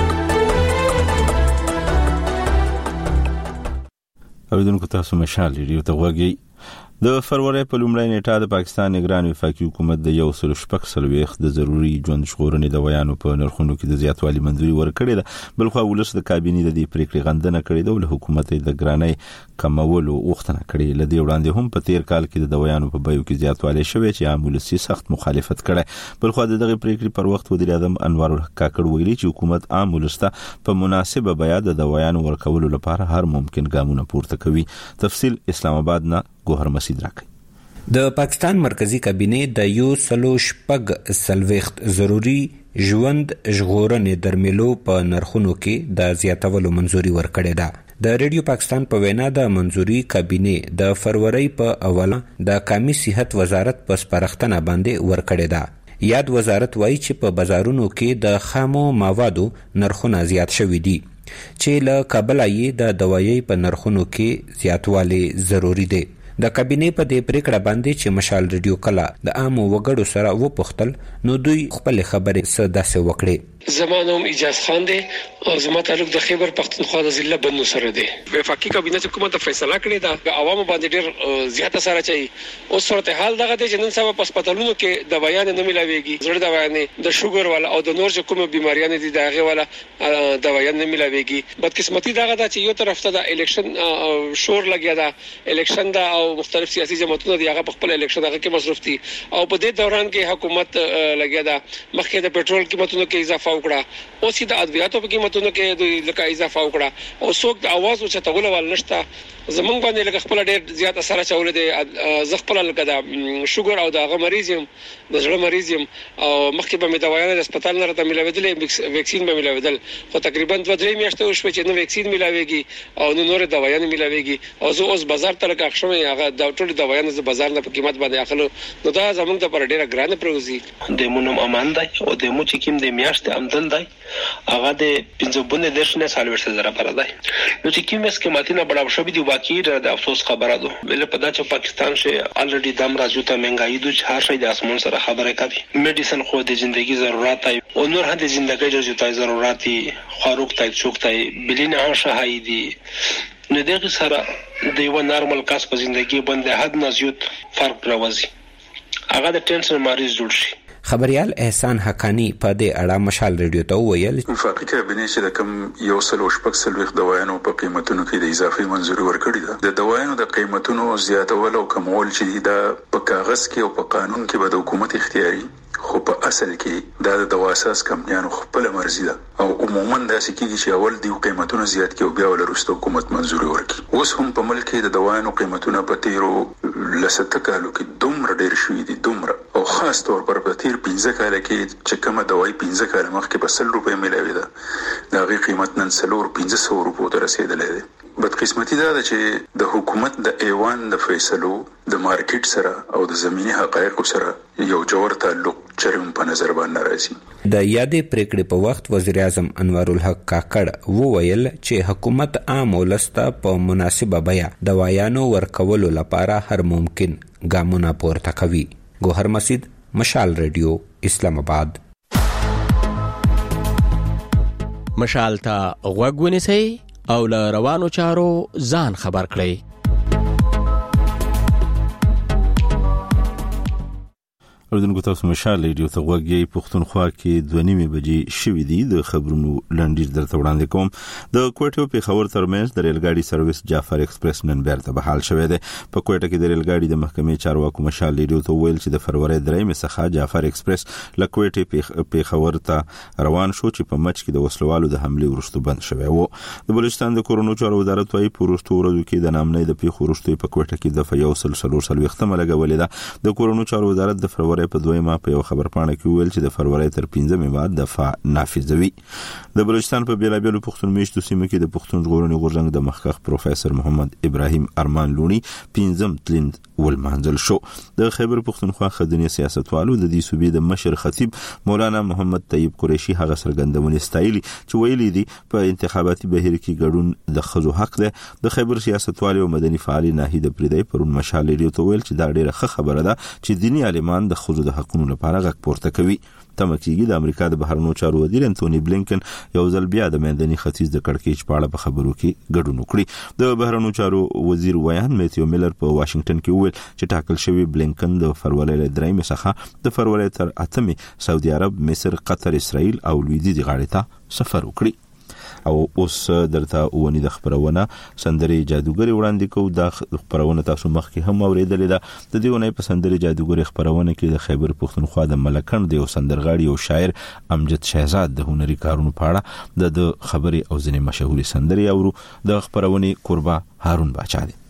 اوریدونکو تاسو مشال رادیو ته غواګی. د فروری په لومړۍ نیټه د پاکستان نگران وفاقي حکومت د یو سل شپږ سلويخ د ضروري ژوند ژغورنې د ویانو په نرخونو کې د زیاتوالي منځوري ورکړې ده. بلخو ولس د کابینې د دې پریکړې غندنه کړې ده او له حکومت د ګرانۍ کمولو غوښتنه کړې. لدې وړاندې هم په تیر کال کې د ویانو په بیو کې زیاتوالی شوی چې عام ولسي سخت مخالفت کړي. بلخو د دغه پریکړې پر وخت وزیر اعظم انوار الحق کاکړ ویلي چې حکومت عام ولسته په مناسبه بیا د ویانو ورکولو لپاره هر ممکن ګامونه پورته کوي. تفصیل اسلام آباد نه ګوهر مسعود راکړي. د پاکستان مرکزی کابینې د یو سلو شپږ سلويخت ضروری ژوند ژغورنې درملو په نرخونو کې د زیاتولو منځوري ورکړې ده. د ریډیو پاکستان په وینا د منځوري کابینې د فروری په اوله د قومي صحت وزارت په سپارښتنه باندې ورکړې ده. یاد وزارت وایي چې په بازارونو کې د خامو موادو نرخونه زیات شوي دي چې له کابل یې د دوايي په نرخونو کې زیاتوالی ضروری دی. د کابینې په دې پریکړه باندې چې مشال ریډیو کلا د عامو وګړو سره وپوښتل نو دوی خپل خبرې څه داسې وکړي. زمانه هم اجاز خان دی او زما تعلق د خیبر پختونخوا د ضلع بنو سره دی. وفاقي کابینه حکومت فیصله کړې ده د عوامو باندې ډېر زیاته سره چي او صورتحال دغه دی چې نن سبا په هسپتالونو کې د بیان نه ملاويږي. زړه د بیان د شوګر والا او د نور چې کومه بيماریاں دي دغه والا د بیان نه ملاويږي. بدقسمتي دغه ده چې یو طرف ته د الیکشن شور لګیا ده الیکشن دا او مختلف سیاسي جماعتونه دی هغه په خپل الیکشن هغه کې مصروف دي او په دې دوران کې حکومت لګیا ده مخکې د پېټرول قیمتونو کې اضافه وکړه او سیده ادویاتو په قیمتونو کې د لکه اضافه وکړه او څوک د आवाज او چتغول ول نشته. زمونږ باندې لکه خپل ډېر زیات اثر چول دي زغپل لکه د شوګر او د هغه مریض يم د زړه مریض يم او مخکې به مې دوايانه د هسپتال نه راته ملاوېدل ویکسین به ملاوېدل خو تقریبا دوه درې میاشتې وشوه چې نو ویکسین ملاويږي او نو نور دوايانه ملاويږي او زه اوس بازار ته لکه خښمه هغه د ټول دوايانه ز بازار نه په قیمت باندې اخلو نو دا زمونږ ته پر ډېر ګرانه پروزي. د مونږ امان دی او د مو چې کوم د میاشتې آمدن دی هغه د پنځه بونه درشنه سالورسه زره پر دی نو چې کوم اسکماتینه بڑا شوبې دی واقعي د افسوس خبره ده. ول په دا چې پاکستان شه الریډي دم راځو ته مهنګایي د چې هر شي د اسمن سره خبره کوي. میډیسن خو د ژوندۍ ضرورت دی او نور هم د ژوندۍ ضرورت ضرورت خاروق ته چوکتای بلینه هم شهایدي نو دغه سره د یو نارمل کس په ژوندۍ باندې حد نه زیات فرق راوځي هغه د ټینشن مریض جوړ شي. خبريال احسان حقانی په دې اړه مشال ریډیو ته ویل وفاقي کابینې چې د کم یو سل شپږ سلويخ دوايانو په قیمتونو کې د اضافي منځوري ورکړي ده. د دوايانو د قیمتونو زیاتول او کمول چې د په کاغذ کې او په قانون کې به د حکومت اختیاري خو په اصل کې دا د دوا اساس کمپنیانو خپل مرزي ده او عموما دا سکیږي چې اول دی قیمتونه زیات کې او بیا ولرسته حکومت منځوري ورکړي. اوس هم په ملک کې د دوايانو قیمتونه په تیرو لسته کالو کې دومره ډېر شوي دي دومره او خاص طور پر په تیر پنځه کال کې چې کومه دوايي پنځه کال مخکې په سل روپۍ ملاوي ده دا غي قیمت نن سلور پنځه سو روپو ته رسیدلې ده. بدقسمتي دا ده چې د حکومت د ایوان د فیصلو د مارکیټ سره او د زمینی حقایق سره یو جوړ تعلق چرم په نظر باندې راځي. د یادې پریکړې په وخت وزیر اعظم انوار الحق کاکړ وویل چې حکومت عام ولسته په مناسبه بیا دوايانو ورکولو لپاره هر ممکن ګامونه پورته کوي. ګوهر مسعود مشال ریډیو اسلام آباد. مشال ته غوږ ونیسئ او له روانو چارو ځان خبر کړئ. اردوونکو تاسو مشال ریډیو ته غوږی پښتونخوا کې دوه نیمې بجې شوې دي. د خبرونو لنډیز درته وړاندې کوم. د کوټه په خبر ترمنځ د ریل ګاډي سرویس جعفر ایکسپریس نن بیرته بحال شوې ده. په کوټه کې د ریل ګاډي د محکمې چارواکو مشال ریډیو ته ویل چې د فروری درېمې څخه جعفر ایکسپریس له کوټه په خبر ته روان شو چې په مچ کې د وسلوالو د حمله ورستو بند شوی وو. د بلوچستان د کورونو چارو وزارت وايي په ورستو ورځو کې د نامنې د پیښو ورستو په کوټه کې د فیو سلسلو سلوختمه لګولې ده. د کورونو چارو وزارت د فروری په دویمه په یو خبر پاڼه کې ویل چې د فروری تر پنځمې بعد دفاع نافذوي. د بلوچستان په بیلابیلو پښتون میشتو سیمو کې د پښتون ژغورنې غورځنګ د مخکښ پروفیسور محمد ابراهیم ارمان لونی پنځم تلند ولمانځل شو. د خیبر پښتونخوا خدنی سیاستوالو د دې صوبې د مشر خطیب مولانا محمد طیب قریشي هغه سرګندونه ستایلی چې ویلي دي په انتخاباتي بهیر کې ګډون د خزو حق ده. د خیبر سیاستوالو او مدني فعال ناهید پردی پرون مشال لري ته ویل چې دا ډیره ښه خبره ده چې دینی عالمان د خزو د حقونو لپاره غږ پورته کوي. تمکیږي د امریکا د بهرنیو چارو وزیر انټونی بلینکن یو ځل بیا د مندني ختیځ د کڑکېچ په اړه په خبرو کې ګډون وکړي. د بهرنیو چارو وزیر ویان میتیو میلر په واشنگټن کې ویل چې ټاکل شوی بلینکن د فروری له درېمې څخه د فروری تر اتمې سعودي عرب، مصر، قطر، اسرائیل او لویدیځ غاړې ته سفر وکړي. او اوس درته ونی د خبرونه سندري جادوګری وړاندې کو. د خبرونه تاسو مخکې هم اوریدلې ده. د دې ونی په سندري جادوګری خبرونه کې د خیبر پښتونخوا د ملکند یو سندرغاړي او شاعر امجد شهزاد د هنري کارونو په اړه د خبري او ځینې مشهوري سندري اورو. د خبرونه قربا هارون باچا دی.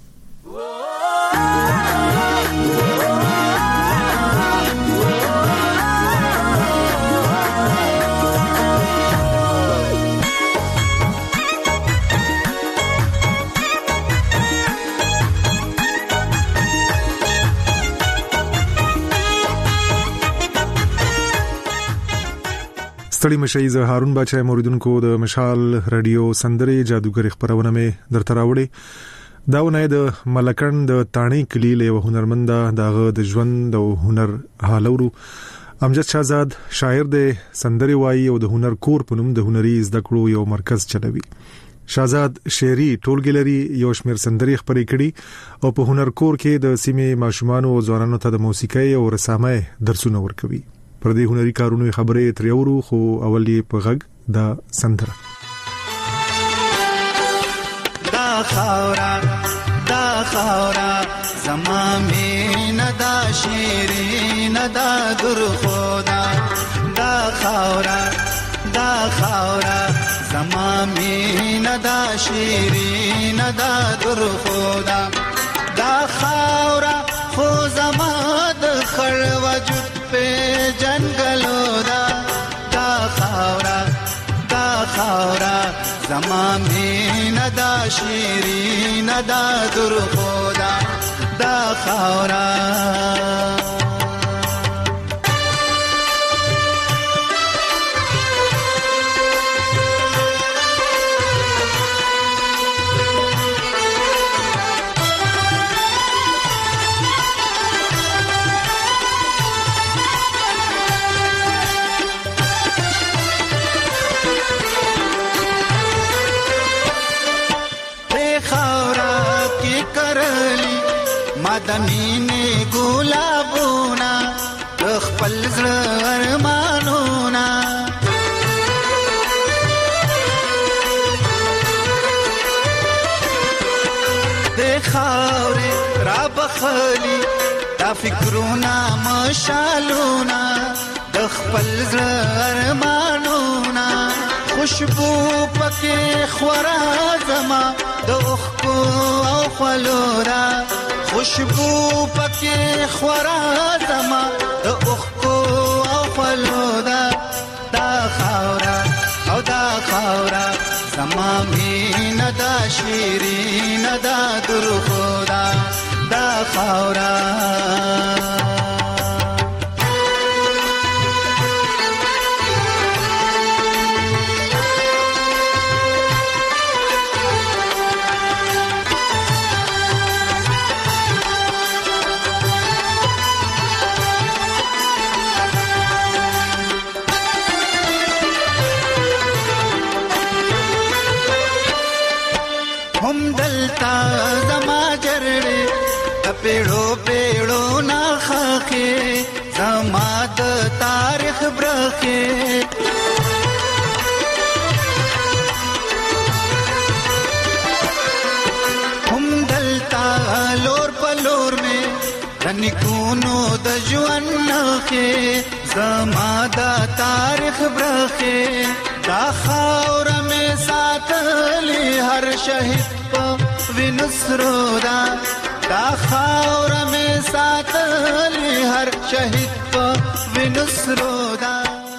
ستړي مشي زه هارون باچا موریدونکو د مشال رادیو سندري جادوګری خبرونه مې درته راوړي. داونه د ملکند د تانی کلی له هنرمند دغه د ژوند او هنر حالورو امجد شهزاد شاعر د سندري وایي او د هنر کور په نوم د هنري زده کړو یو مرکز چلوي. شهزاد شعري ټولګي لري، یو شمېر سندري خبرې کړي او په هنر کور کې د سیمې ماشومان او ځوانانو ته د موسیقۍ او رسامۍ درسونه ورکوي. پر دې هنري کارونو خبرې تر یورو خو اولي په غږ دا سندره. دا خاورا دا خاورا زما مين دا شیرین دا در خدا. دا خاورا دا خاورا زما مين دا شیرین دا در خدا. دا خاورا خو زما د خړ وجود په جنگلو دا. دا خاورا دا خاورا زما مين دا شیرین دا در خدا. دا خاورا دمینه ګلابونا خپل زړه ارمانونا. د خاورې را بخلی دا فکرونا مشالونا د خپل زړه ارمانونا. خوشبو پکې خورا زما د اوخکو او خلورا. خوشبو پکې خورا زما د اوخکو او خلودا. دا خاورا او دا خاورا زما مين دا شیرین دا در خدا. دا خاورا نکونو د ژوند نخې زما د تاریخ برخې دا خاوره مې ساتلې هر شهید په وینو سرو ده دا خاوره مې ساتلې هر شهید په وینو سرو ده.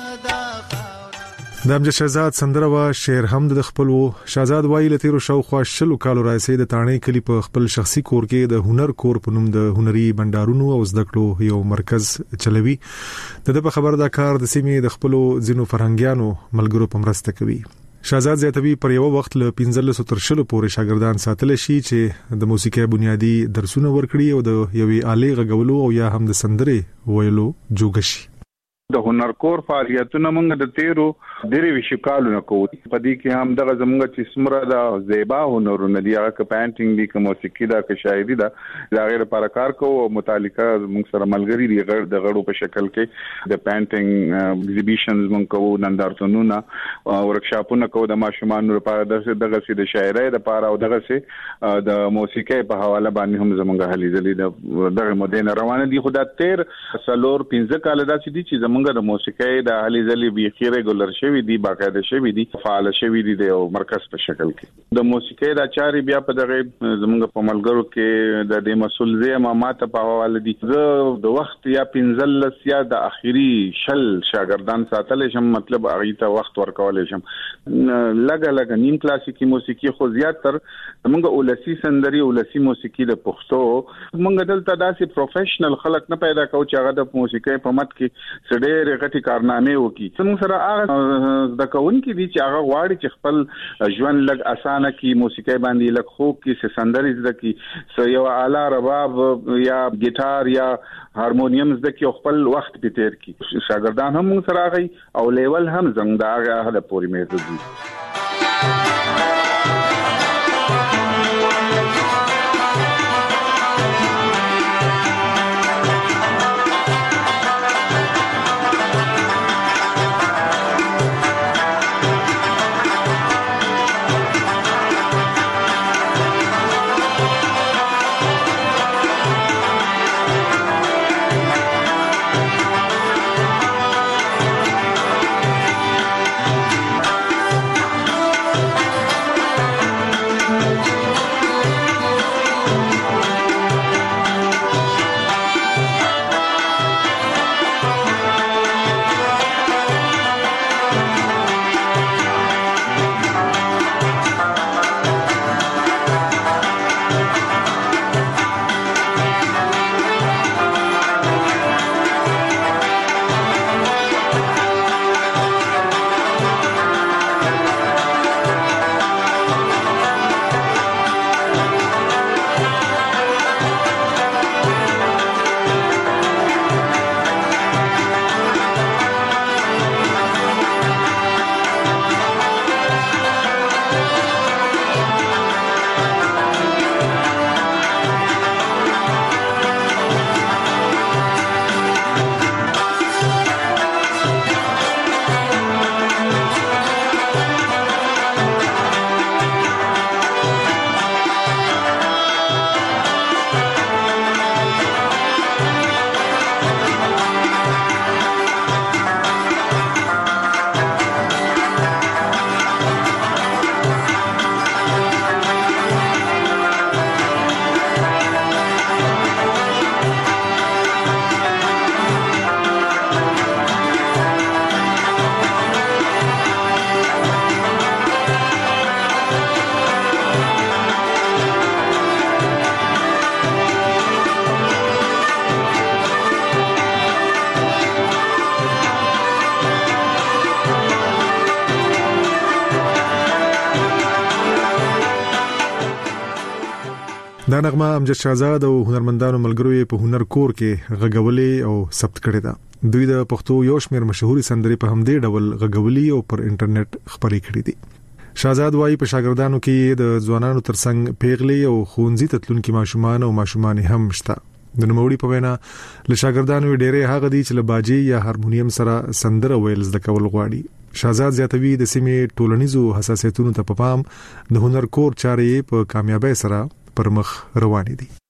د امجد شهزاد سندره وا شعر هم د خپل وو. شهزاد وایي لته رو شاوخوا شلو کالو راځي د تانې کلی په خپل شخصي کور کې د هنر کور په نوم د هنري بندارونو او زده کړو یو مرکز چلوي. د په خبر دا کار د سیمې د خپل ځینو فرهنګیانو ملګرو په مرسته کوي. شهزاد زیاتوي پر یو وخت له پنځلس تر شلو پورې شاګردان ساتل شي چې د موسیقي بنیادی درسونه ورکړي او د یوې آلې غږولو او یا هم د سندرې ویلو جوګ شي. د هنر کور فعالیتونه موږ د تیرو ډېری وشکالو نه کوو. په دې کې هم دغه زموږ چې سمره د زیبا هنرونه دی هغه ک پینټینګ دی ک موسیقي دا ک شاعري دا دا غیر لپاره کار کوو او متعلقه موږ سره ملګری دی غیر د غړو په شکل کې د پینټینګ ایگزیبیشنز موږ کوو نندارتونونه ورکشاپونه کوو د ماشومان لپاره دغه سي د شاعرۍ لپاره او دغه سي د موسیقي په حواله باندې هم زموږ هلي ځلې د دغه مدین روانه دي. خو دا تیر سلور پنځه کال دا چې دي چې زموږ د موسیقۍ د هلي ځلې بيخي ریګولر شوی دي باقاعده شوی دي فعال شوی دي د مرکز په شکل کې. د موسیقۍ د چاري بیا په دغه زموږ په ملګرو کې د دې مسول زی امامات په حواله دي. زه د وخت یا پنځلس یا د اخیری شل شاګردان ساتل شم مطلب هغه ته وخت ورکول شم. لګا لګا نیم کلاسیکی موسیقي خو زیات تر موږ اولسی سندري اولسی موسیقي د پښتو موږ دلته داسې پروفیشنل خلک نه پیدا کوو چې هغه د موسیقۍ په مت کې سړي رغتي کارنامې وکي. څنګه سره هغه د کون کې دي چې هغه واړي چې خپل ژوند لګ اسانه کی موسیقي باندې لګ خو کې سندري زده کی سو یو اعلی رباب یا ګیټار یا هارمونیم زده کی خپل وخت په تیر کی. شاګردان هم سره غي او لیول هم زنګ دا هغه د پوری مې دي. دا نغمه امجد شهزاد او هنرمندانو ملګرو په هنر کور کې غږولې او ثبت کړې ده. دوی د پښتو یو شمېر مشهوري سندرې په همدې ډول غږولې او پر انټرنیټ خپرې کړې دي. شهزاد وایي په شاګردانو کې د ځوانانو ترڅنګ پیغلې او خونځي تتلونکي ماشومان او ماشومان هم شته. د نوموړي په وینا له شاګردانو ډېرې هغه دي چې له باجی یا هارمونیم سره سندره ویل زده کول غواړي. شهزاد زیاتوي د سیمې ټولنیزو حساسیتونو ته په پام د هنر کور چارې په کامیابی سره پر مخ روانې دي.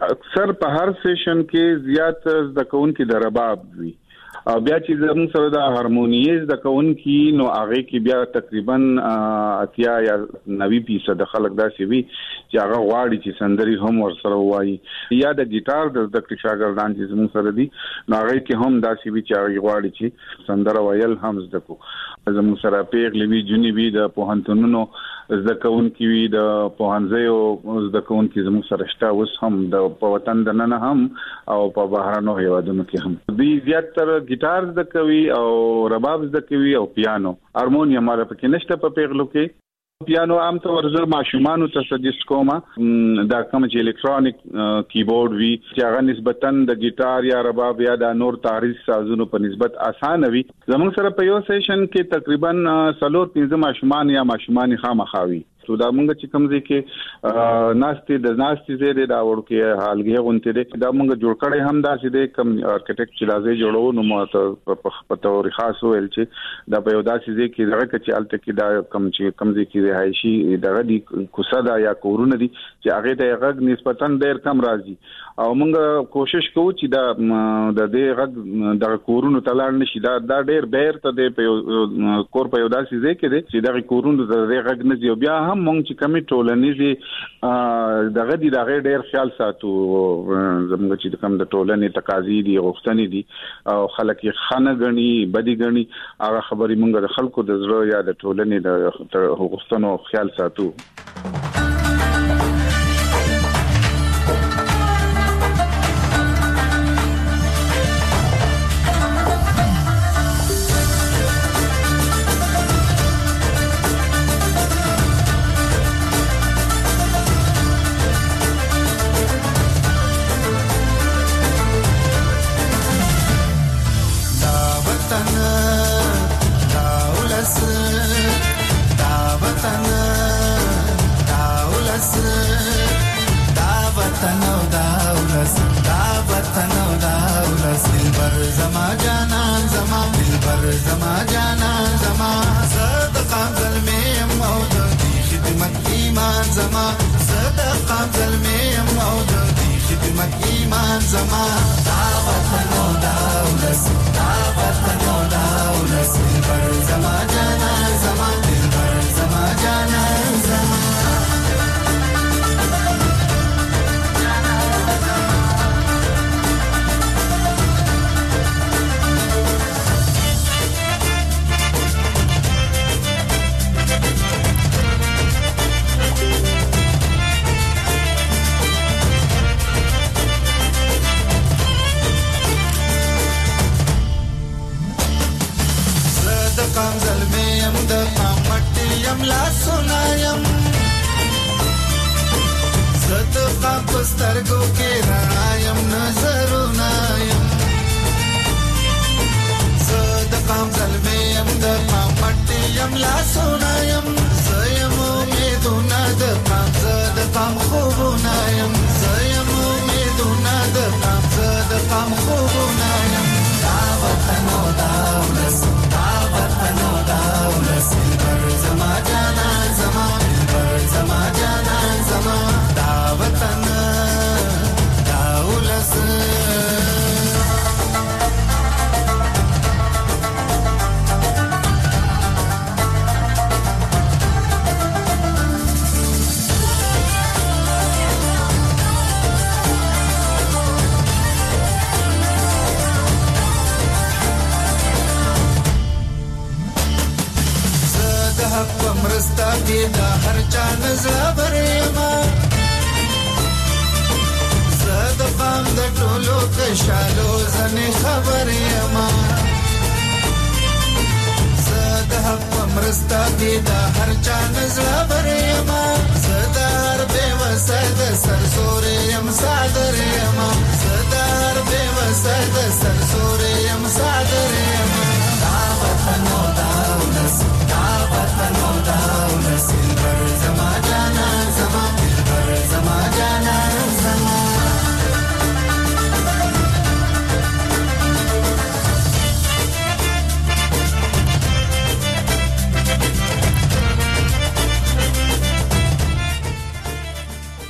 اکثر په هر سیشن کې زیات د کونکو د رباب وی او بیا چې زموږ سره د هارمونیز د کونکو نو هغه کې بیا تقریبا اتیا یا نوي فیصد د خلک داسې وي چې هغه غواړي چې سندري هم ورسره وایي یا د ګیټار د زده شاګردان چې زموږ سره دي نو هغه کې هم داسې وي چې هغه غواړي چې سندره ویل هم زده کو زموږ سره پیغلې وی جونی وی د پوهنتونونو زده کوونکي وی د پوهنځیو زده کوونکي زموږ سره شته اوس هم د په وطن د نن هم او په بهرانو هیوادونو کې هم دوی زیاتره ګیټار زده کوي او رباب زده کوي او پیانو هارمونیم ماره پکې نشته په پیغلو کې پیانو عام طور زر ماشومانو ته سجست کومه دا کوم چې الکترونیک کیبورډ وی چې هغه نسبتاً د ګیټار یا رباب یا د نور تاریخ سازونو په نسبت اسانه وي زموږ سره په یو سیشن کې تقریبا څلور پنځه ماشومان یا ماشومان خامخاوي تو دا مونږ چې کوم ځای کې ناستې د ناستې زیاده دا ورکه حالګي غونته دي دا مونږ جوړ کړی هم دا چې د کم ارکیټیکټ چې لازم جوړو نو مو په تور خاص ویل چې دا په یو داسې ځای کې دغه چې الته کې دا کم چې کم ځای کې رهایشي دغه دي کوساده یا کورونه دي چې هغه ته غږ نسبتاً ډیر کم راځي او مونږ کوشش کوو چې دا د دې غږ د کورونو تلاړ نشي دا دا ډیر بیر ته د کور په یو داسې ځای کې دي چې د کورونو د غږ نه دی بیا مونږ چې کمی ټولنیزي دغه دي دغه ډیر خیال ساتو زموږ چې کوم د ټولنې تقاضي دي غوښتنې دي او خلک یې خانه غني بدی غني هغه خبرې مونږ د خلکو د زړه یا د ټولنې د غوښتنو خیال ساتو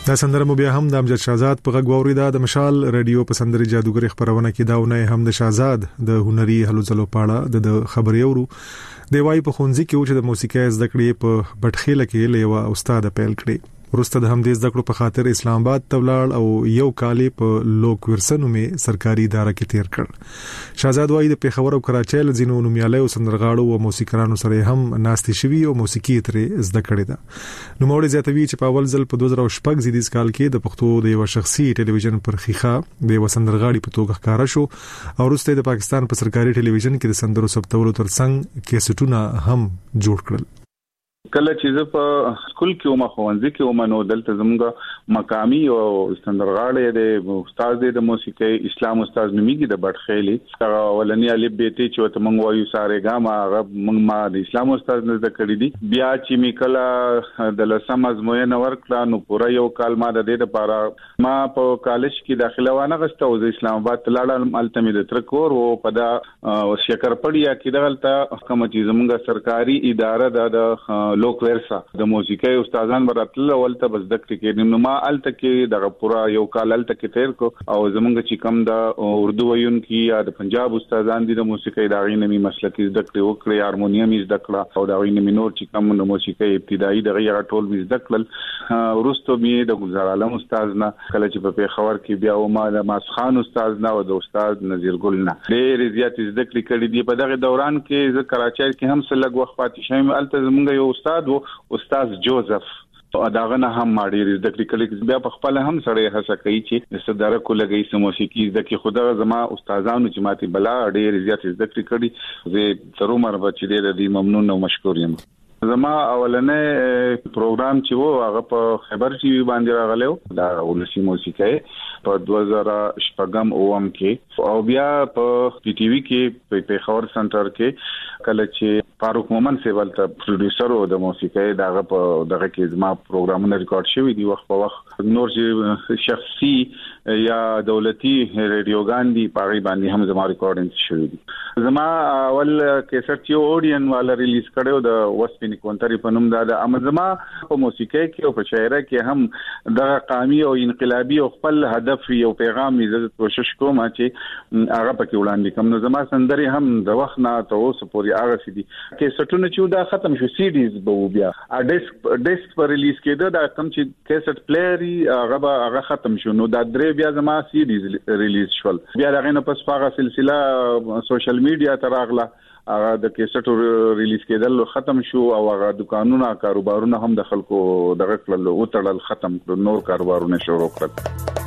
دا سندره مو بیا هم د امجد شهزاد په غږ واوریدا. د مشال رادیو په سندري جادوګر خبرونه کې داونه هم د شهزاد د هنري هلو ځلو پاړه د خبري اورو دی وای په خونځي کې چې د موسیقي زده کړې په بټخېله کې لیوا استاد پیل کړی. ورسته د همدې زده کړو په خاطر اسلام آباد تولال او یو کال په لوک ورسنو می سرکاري اداره کې تیر کړ. شهزاد وای د پیښور او کراچۍ لزینو نومیاله او سندرغاړو او موسیقارانو سره هم ناستي شوی او موسیقي ترې زده کړې ده. نو موږ زیاتوي چې په اول ځل په دوه زره شپږ زیدیز کال کې د پښتو د یو شخصي ټلویزیون پر خيخه د وسندرغاړي په توګه ښکارا شو او ورسته د پاکستان په سرکاري ټلویزیون کې د سندرو ثبتولو ترڅنګ کیسټونه هم جوړ کړل. کله چې زه په سکول کې ومه خوانځي کې ومه نو دلته زموږ مقامي او سندرغاړي د استاد د موسیقي اسلام استاد نومیږي د بټخېلي هغه ولني الف بیت چې ته مونږ وایو ساره ګام هغه مونږ ما د اسلام استاد نه ذکر دي. بیا چې میکلا د لسم ازموینه ورکړه نو پورا یو کال ما د دې لپاره ما په کالج کې داخله وانه غسته او د اسلام آباد لاړم التمي د ترکور او په دا شکرپړیا کې دغلته کوم چې زموږ سرکاري اداره د لوک ورسا د موسیقي استادان براتل ولته بس دکې کې نو ما الته کې د پورا یو کال الته کې تیر کو او زمونږ چې کم د اردو ویون کې یا د پنجاب استادان دي د موسیقي داغې نمی مسلکي دکې وکړي هارمونیم یې دکړه او داغې نمی نور چې کم د موسیقي ابتدایي دغه ټول یې دکړل. ورستو می د گلزار عالم استاد نه کله چې په پیښور کې بیا و ما د ماسخان استاد نه او د استاد نذیر ګل نه ډېر زیات ذکر کړی دی. په دغه دوران کې ز کراچۍ کې هم سلګ وخت پاتې شوم الته زمونږ یو استاد و استاد جوزف داغه نه هم ماډي ذکر کړي بیا په خپل هم سره هڅه کوي چې صدره کو لګي سم موسیقي ذکر خدا زما استادانو چې ماتي بلا ډېر زیات ذکر کړي زه تر عمر بچی دې ممنون او مشکور یم. زما اولنې پروګرام چې وو هغه په خبر ټي وي باندې راغلو دا ولسی موسیقي په دوه زره شپږم اوم کې او بیا په پی ټي وي کې په پیښور سنټر کې کله چې فاروق مومن سیوال ته پروډوسر او د موسیقي دغه په دغه کې زما پروګرامونه ریکارډ شوی دی وخت په وخت نور چې شخصي یا دولتي رادیوګان دي پاغي باندې هم زما ریکارډینګ شوی دي. زما اول کیسټ یو اورډین والا ریلیز کړو د وسپینی کونتري په نوم دا د امزما په موسیقي کې او په شاعرۍ کې هم د قومي او انقلابي او خپل هدف یو پیغام یې کوشش کوم چې هغه پکې وړاندې کوم. نو زما سندري هم د وخت نه ته اوس پورې هغه سدي کیسټونه چې دا ختم شو سی ډیز به بیا ا ډیسک ډیسک پر ریلیز کېده دا کوم چې کیسټ پلیئر هغه هغه ختم شو نو دا درې بیا زما سی ډیز ریلیز شول. بیا دغه نه پس هغه سلسله سوشل میډیا تراغله هغه د کیسټو ریلیز کېدل ختم شو او هغه دکانونه کاروبارونه هم د خلکو دغه کړل او تړل ختم کړ نور کاروبارونه شروع کړل.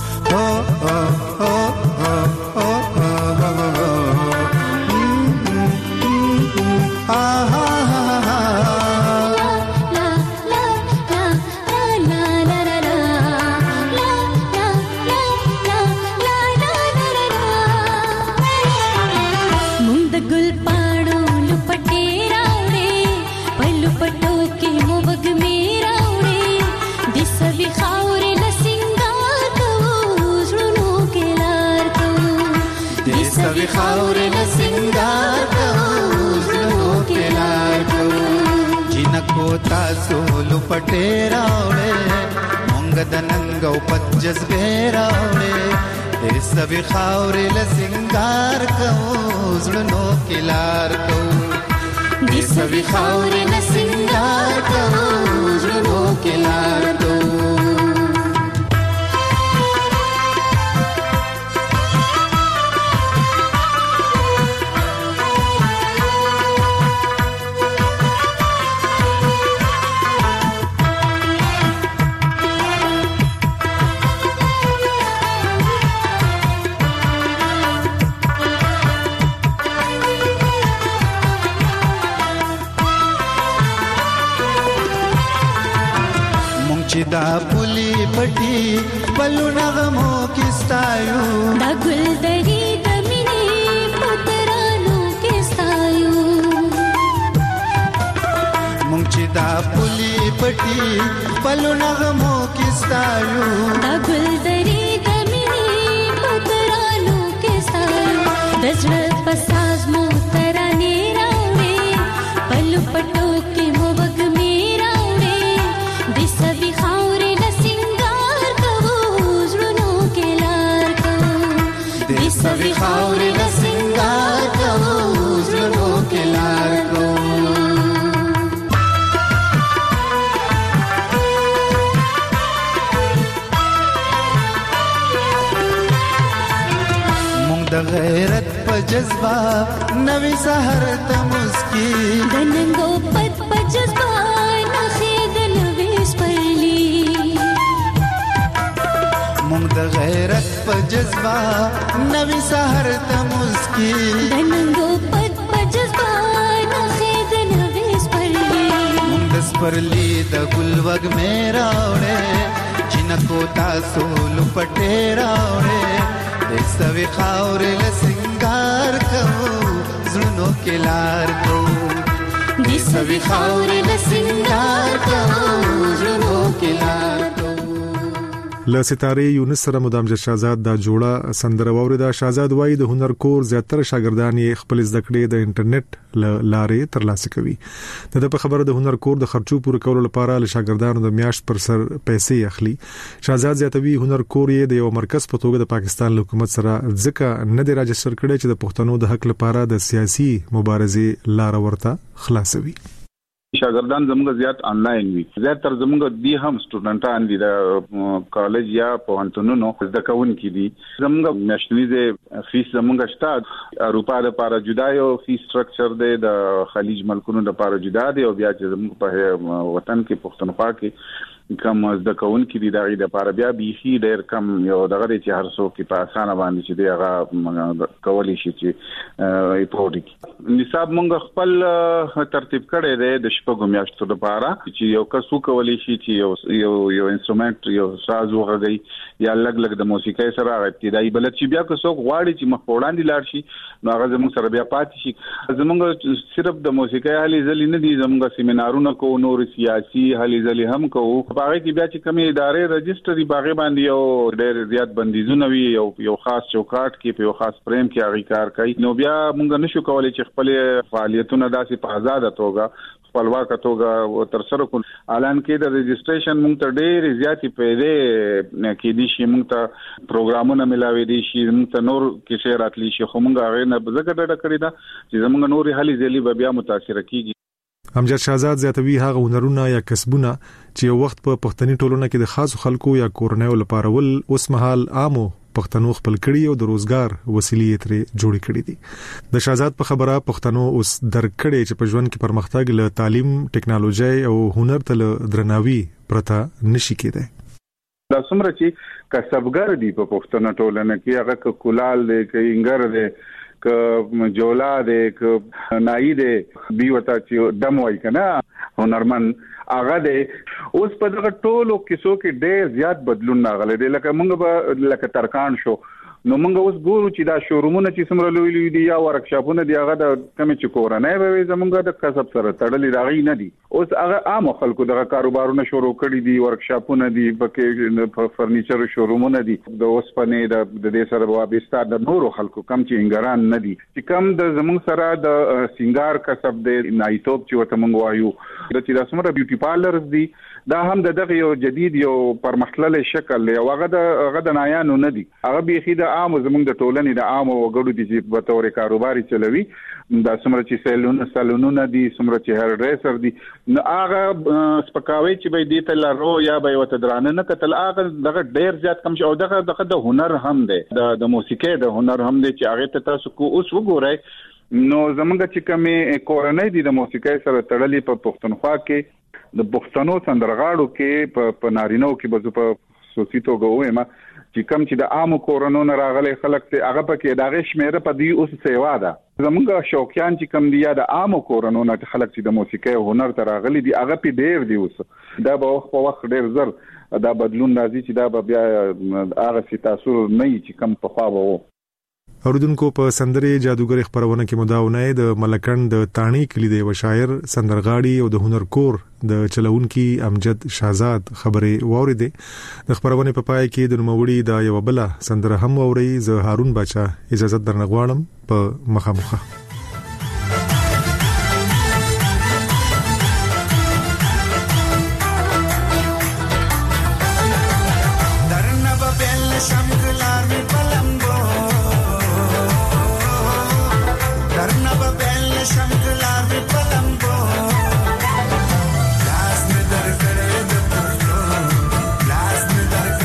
سوي خاورې له سنگار کوو زړونو کې لار کوو جنکو تاسو لپټې راوړې مونږ د ننګ او پت جذبې راوړې دې سوي خاورې له سنگار کوو زړونو کې لار کوو دې سوي خاورې له سنگار کوو زړونو کې لار کوو. چې دا پولی پټي بلو نغمو کستایو دا ګلدری د مینې پترانو کستایو مونږ چې دا پولی پټي بلو نغمو کستایو دا ګلدری د مینې پترانو کستایو د زړه پساز مو ترانه راوړې بلو پټو کې مو وګ میرا وړې د سوي خاورې له سنگار جذبه نوې سحر ته مسکی د ننګو پد په جذبه نخې د نوې سپرلی مونږ د غیرت په جذبه نوې سحر ته مسکی د ننګو پد په جذبه نخې د نوې سپرلی مونږ د سپرلی د ګل وګ مې راوړې جنکو تاسو لپټې راوړې د سوي خاورې له سنگار کوو زړونو کې لار کوو د سوي خاورې له سنگار کوو زړونو کې لار کوو. له ستاره یونس سره مدام جد شاهزاد دا جوړه سندره وورده. شاهزاد وایي د هنر کور زیاتره شاګردان یې خپل زده کړې د انټرنیټ لارې ترلاسه کوي. د په خبره د هنر کور د خرچو پوره کولو لپاره له شاګردانو د میاشت پر سر پیسې اخلي. شاهزاد زیاتوي هنر کور یې د یو مرکز په توګه د پاکستان حکومت سره ځکه نه دی راجستر کړی چې د پښتنو د حق لپاره د سیاسي مبارزې لار ورته خلاصوي. شاګردان زموږ زیات آنلاین وي. زیاتره زموږ دي هم سټوډنټان دي د کالج یا پوهنتونونو زده کوونکي دي. زموږ میاشتنی فیس زموږ شته اروپا لپاره جدا یو فیس سټرکچر دی، د خلیج ملکونو لپاره جدا دی، او بیا چې زموږ په وطن کې پښتونخوا کې کم زده کوونکي دي دغه د لپاره بیا بيخي ډېر کم یو دغه چې هر څوک په اسانه باندې چې دی هغه کولی شي چې ایپورټ کی. نصاب مونږ خپل ترتیب کړی دی د شپږو میاشتو لپاره چې یو کس کولی شي چې یو یو یو انسټرومنت یو ساز وغږی یا لګ لګ د موسیقۍ سره ابتدایي بلد چې بیا که څوک غواړي چې مخ وړاندې لاړ شي نو هغه زموږ سره بیا پاتې شي. زموږ صرف د موسیقۍ هلې ځلې نه دي، زموږ سیمینارونه کوو، نور سیاسي هلې ځلې هم کوو. باغې کې بیا چې کومې ادارې رجسټري باغې باندې یو ډېر زیات بندیزونه وي، یو یو خاص چوکاټ کې په یو خاص فریم کې هغه کار کوي، نو بیا موږ نشو کولای چې خپل فعالیتونه داسې په آزاد توګه خپلواک توګه تر سره کول. اعلان کې د رجسټریشن موږ ته ډېر زیاتې پیدا کې دي شي، موږ ته پروګرامونه ملاوي دي شي، موږ ته نور کې شي راتلی شي، خو موږ هغه نه بزګر ډډه کړی دا چې زموږ نور هلي ځلې به بیا متاثر کیږي. امجد شاهزاد زیاتوي هغه هنرونه یا کسبونه چې یو وخت په پښتني ټولنه کې د خاصو خلکو یا کورنیو لپاره ول اوس مهال عامو پښتنو خپل کړي او د روزګار وسیلې ترې جوړې کړې دي. د شاهزاد په خبره پښتنو اوس درکړې چې په ژوند کې پرمختګ له تعلیم، ټکنالوژي او هنر ته درناوي پرته نشي کېدای. دا څومره چې کسبګر دي په پښتنو ټولنه کې، هغه کولال دی، کینګر دی، ک جولا دې ک نای دې دی وتا چې دم وای کنه هنرمن هغه دې اوس په دغه ټولو کیسو کې ډېر زیات بدلون راغلی دی. لکه موږ به لکه ترکان شو نو موږ اوس ګورو چې دا شورومونه چې څومره لوی لوی دي یا ورکشاپونه دي هغه د کمی چې کورنۍ به زمونږ د کسب سره تړلې راغی نه دي. اوس هغه عام خلکو دغه کاروبارونه شروع کړي دي، ورکشاپونه دي، پکې فرنیچر شورومونه دي، د اوسپنې د د دې سره وابسته د نورو خلکو کم چې انګران نه دي چې کم د زمونږ سره د سنگار کسب دی، نایتوب چې وته موږ وایو د چې د سمره بیوټي پارلرز دي، دا هم د دغه یو جدید یو پرمختللي شکل دی. هغه د هغه د نایانو نه دي، هغه بيخي د عام زمونږ د ټولنې د عام وګړو دي چې په تور کاروباري چلوي. دا سمره چې سیلون سالونونه دي، سمره چې هر ډریسر دي، نو هغه سپکاوي چې به دي ته لارو یا به وته درانه نه کتل هغه دغه ډیر زیات کم شو. دغه دغه د هنر هم دی، د موسیقۍ د هنر هم دی چې هغه ته تاسو کو اوس وګورئ. نو زمونږ چې کومه کورنۍ دي د موسیقۍ سره تړلې په پښتونخوا کې د پښتنو سندرغاړو کې په نارینو کې به په سوسي توګه وایم چې کم چې د عامو کورونو نه راغلي خلک ته هغه پکې دغه شمیره په دی اوس سیوا ده. زمونږ شوقیان چې کم دی یا د عامو کورونو نه خلک چې د موسیقۍ او هنر ته راغلي دي هغه په ډیر دی. اوس دا به وخت په وخت ډیر زر دا بدلون راځي چې دا به بیا هغه سي تاثیر نه چې کم په خوا وو. اوردونکو په سندري جادوګر خبرونه کې مداونه د ملکند د تانی کلی دی و شاعر سندرغاړي او د هنر کور د چلونکي امجد شاهزاد خبره ووري د خبرونه په پای کې د نوموړي د یو بل سندره هم ووري. زه هارون بچا اجازه درنغواړم په مخامخه.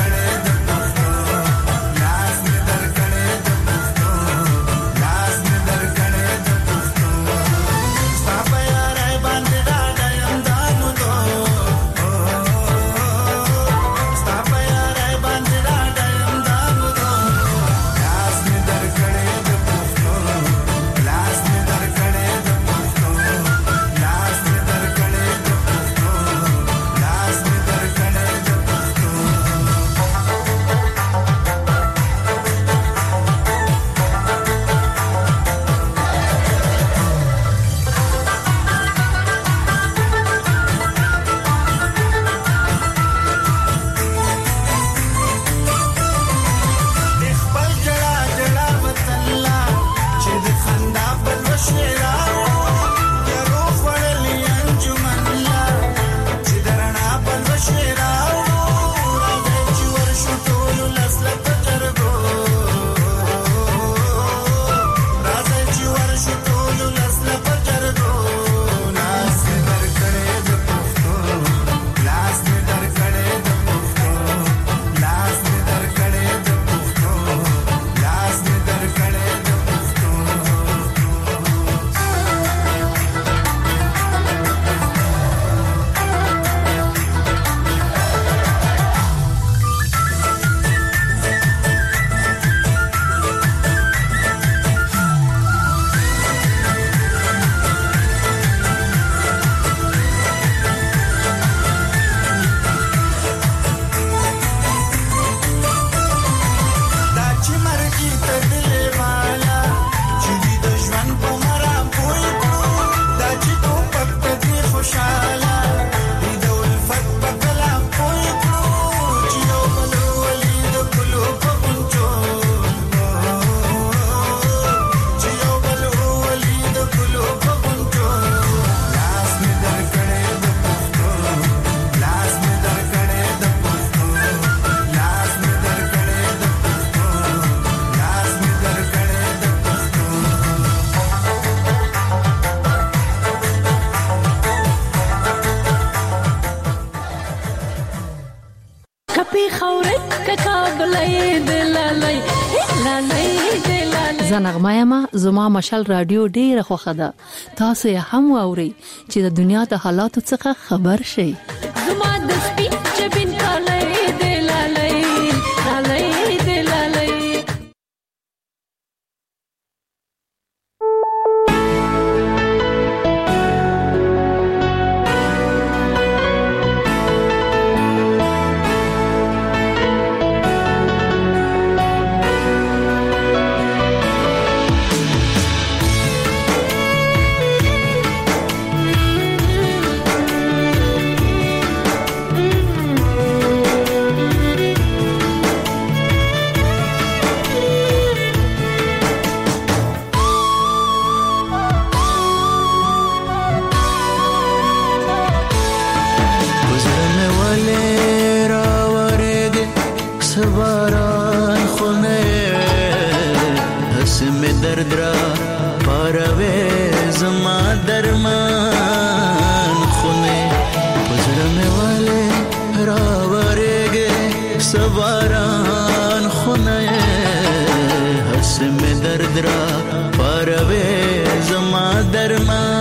لاس پیښوري ککابلې دلالای لالای دلالای زنغمه ما زما مشال رادیو ډیره خوخه ده. تاسو یې هم واورئ چې د دنیا د حالاتو څخه خبر شئ. زما د سپین چبین کالای دلالای لالای دلالای. درد را پروي زما درمان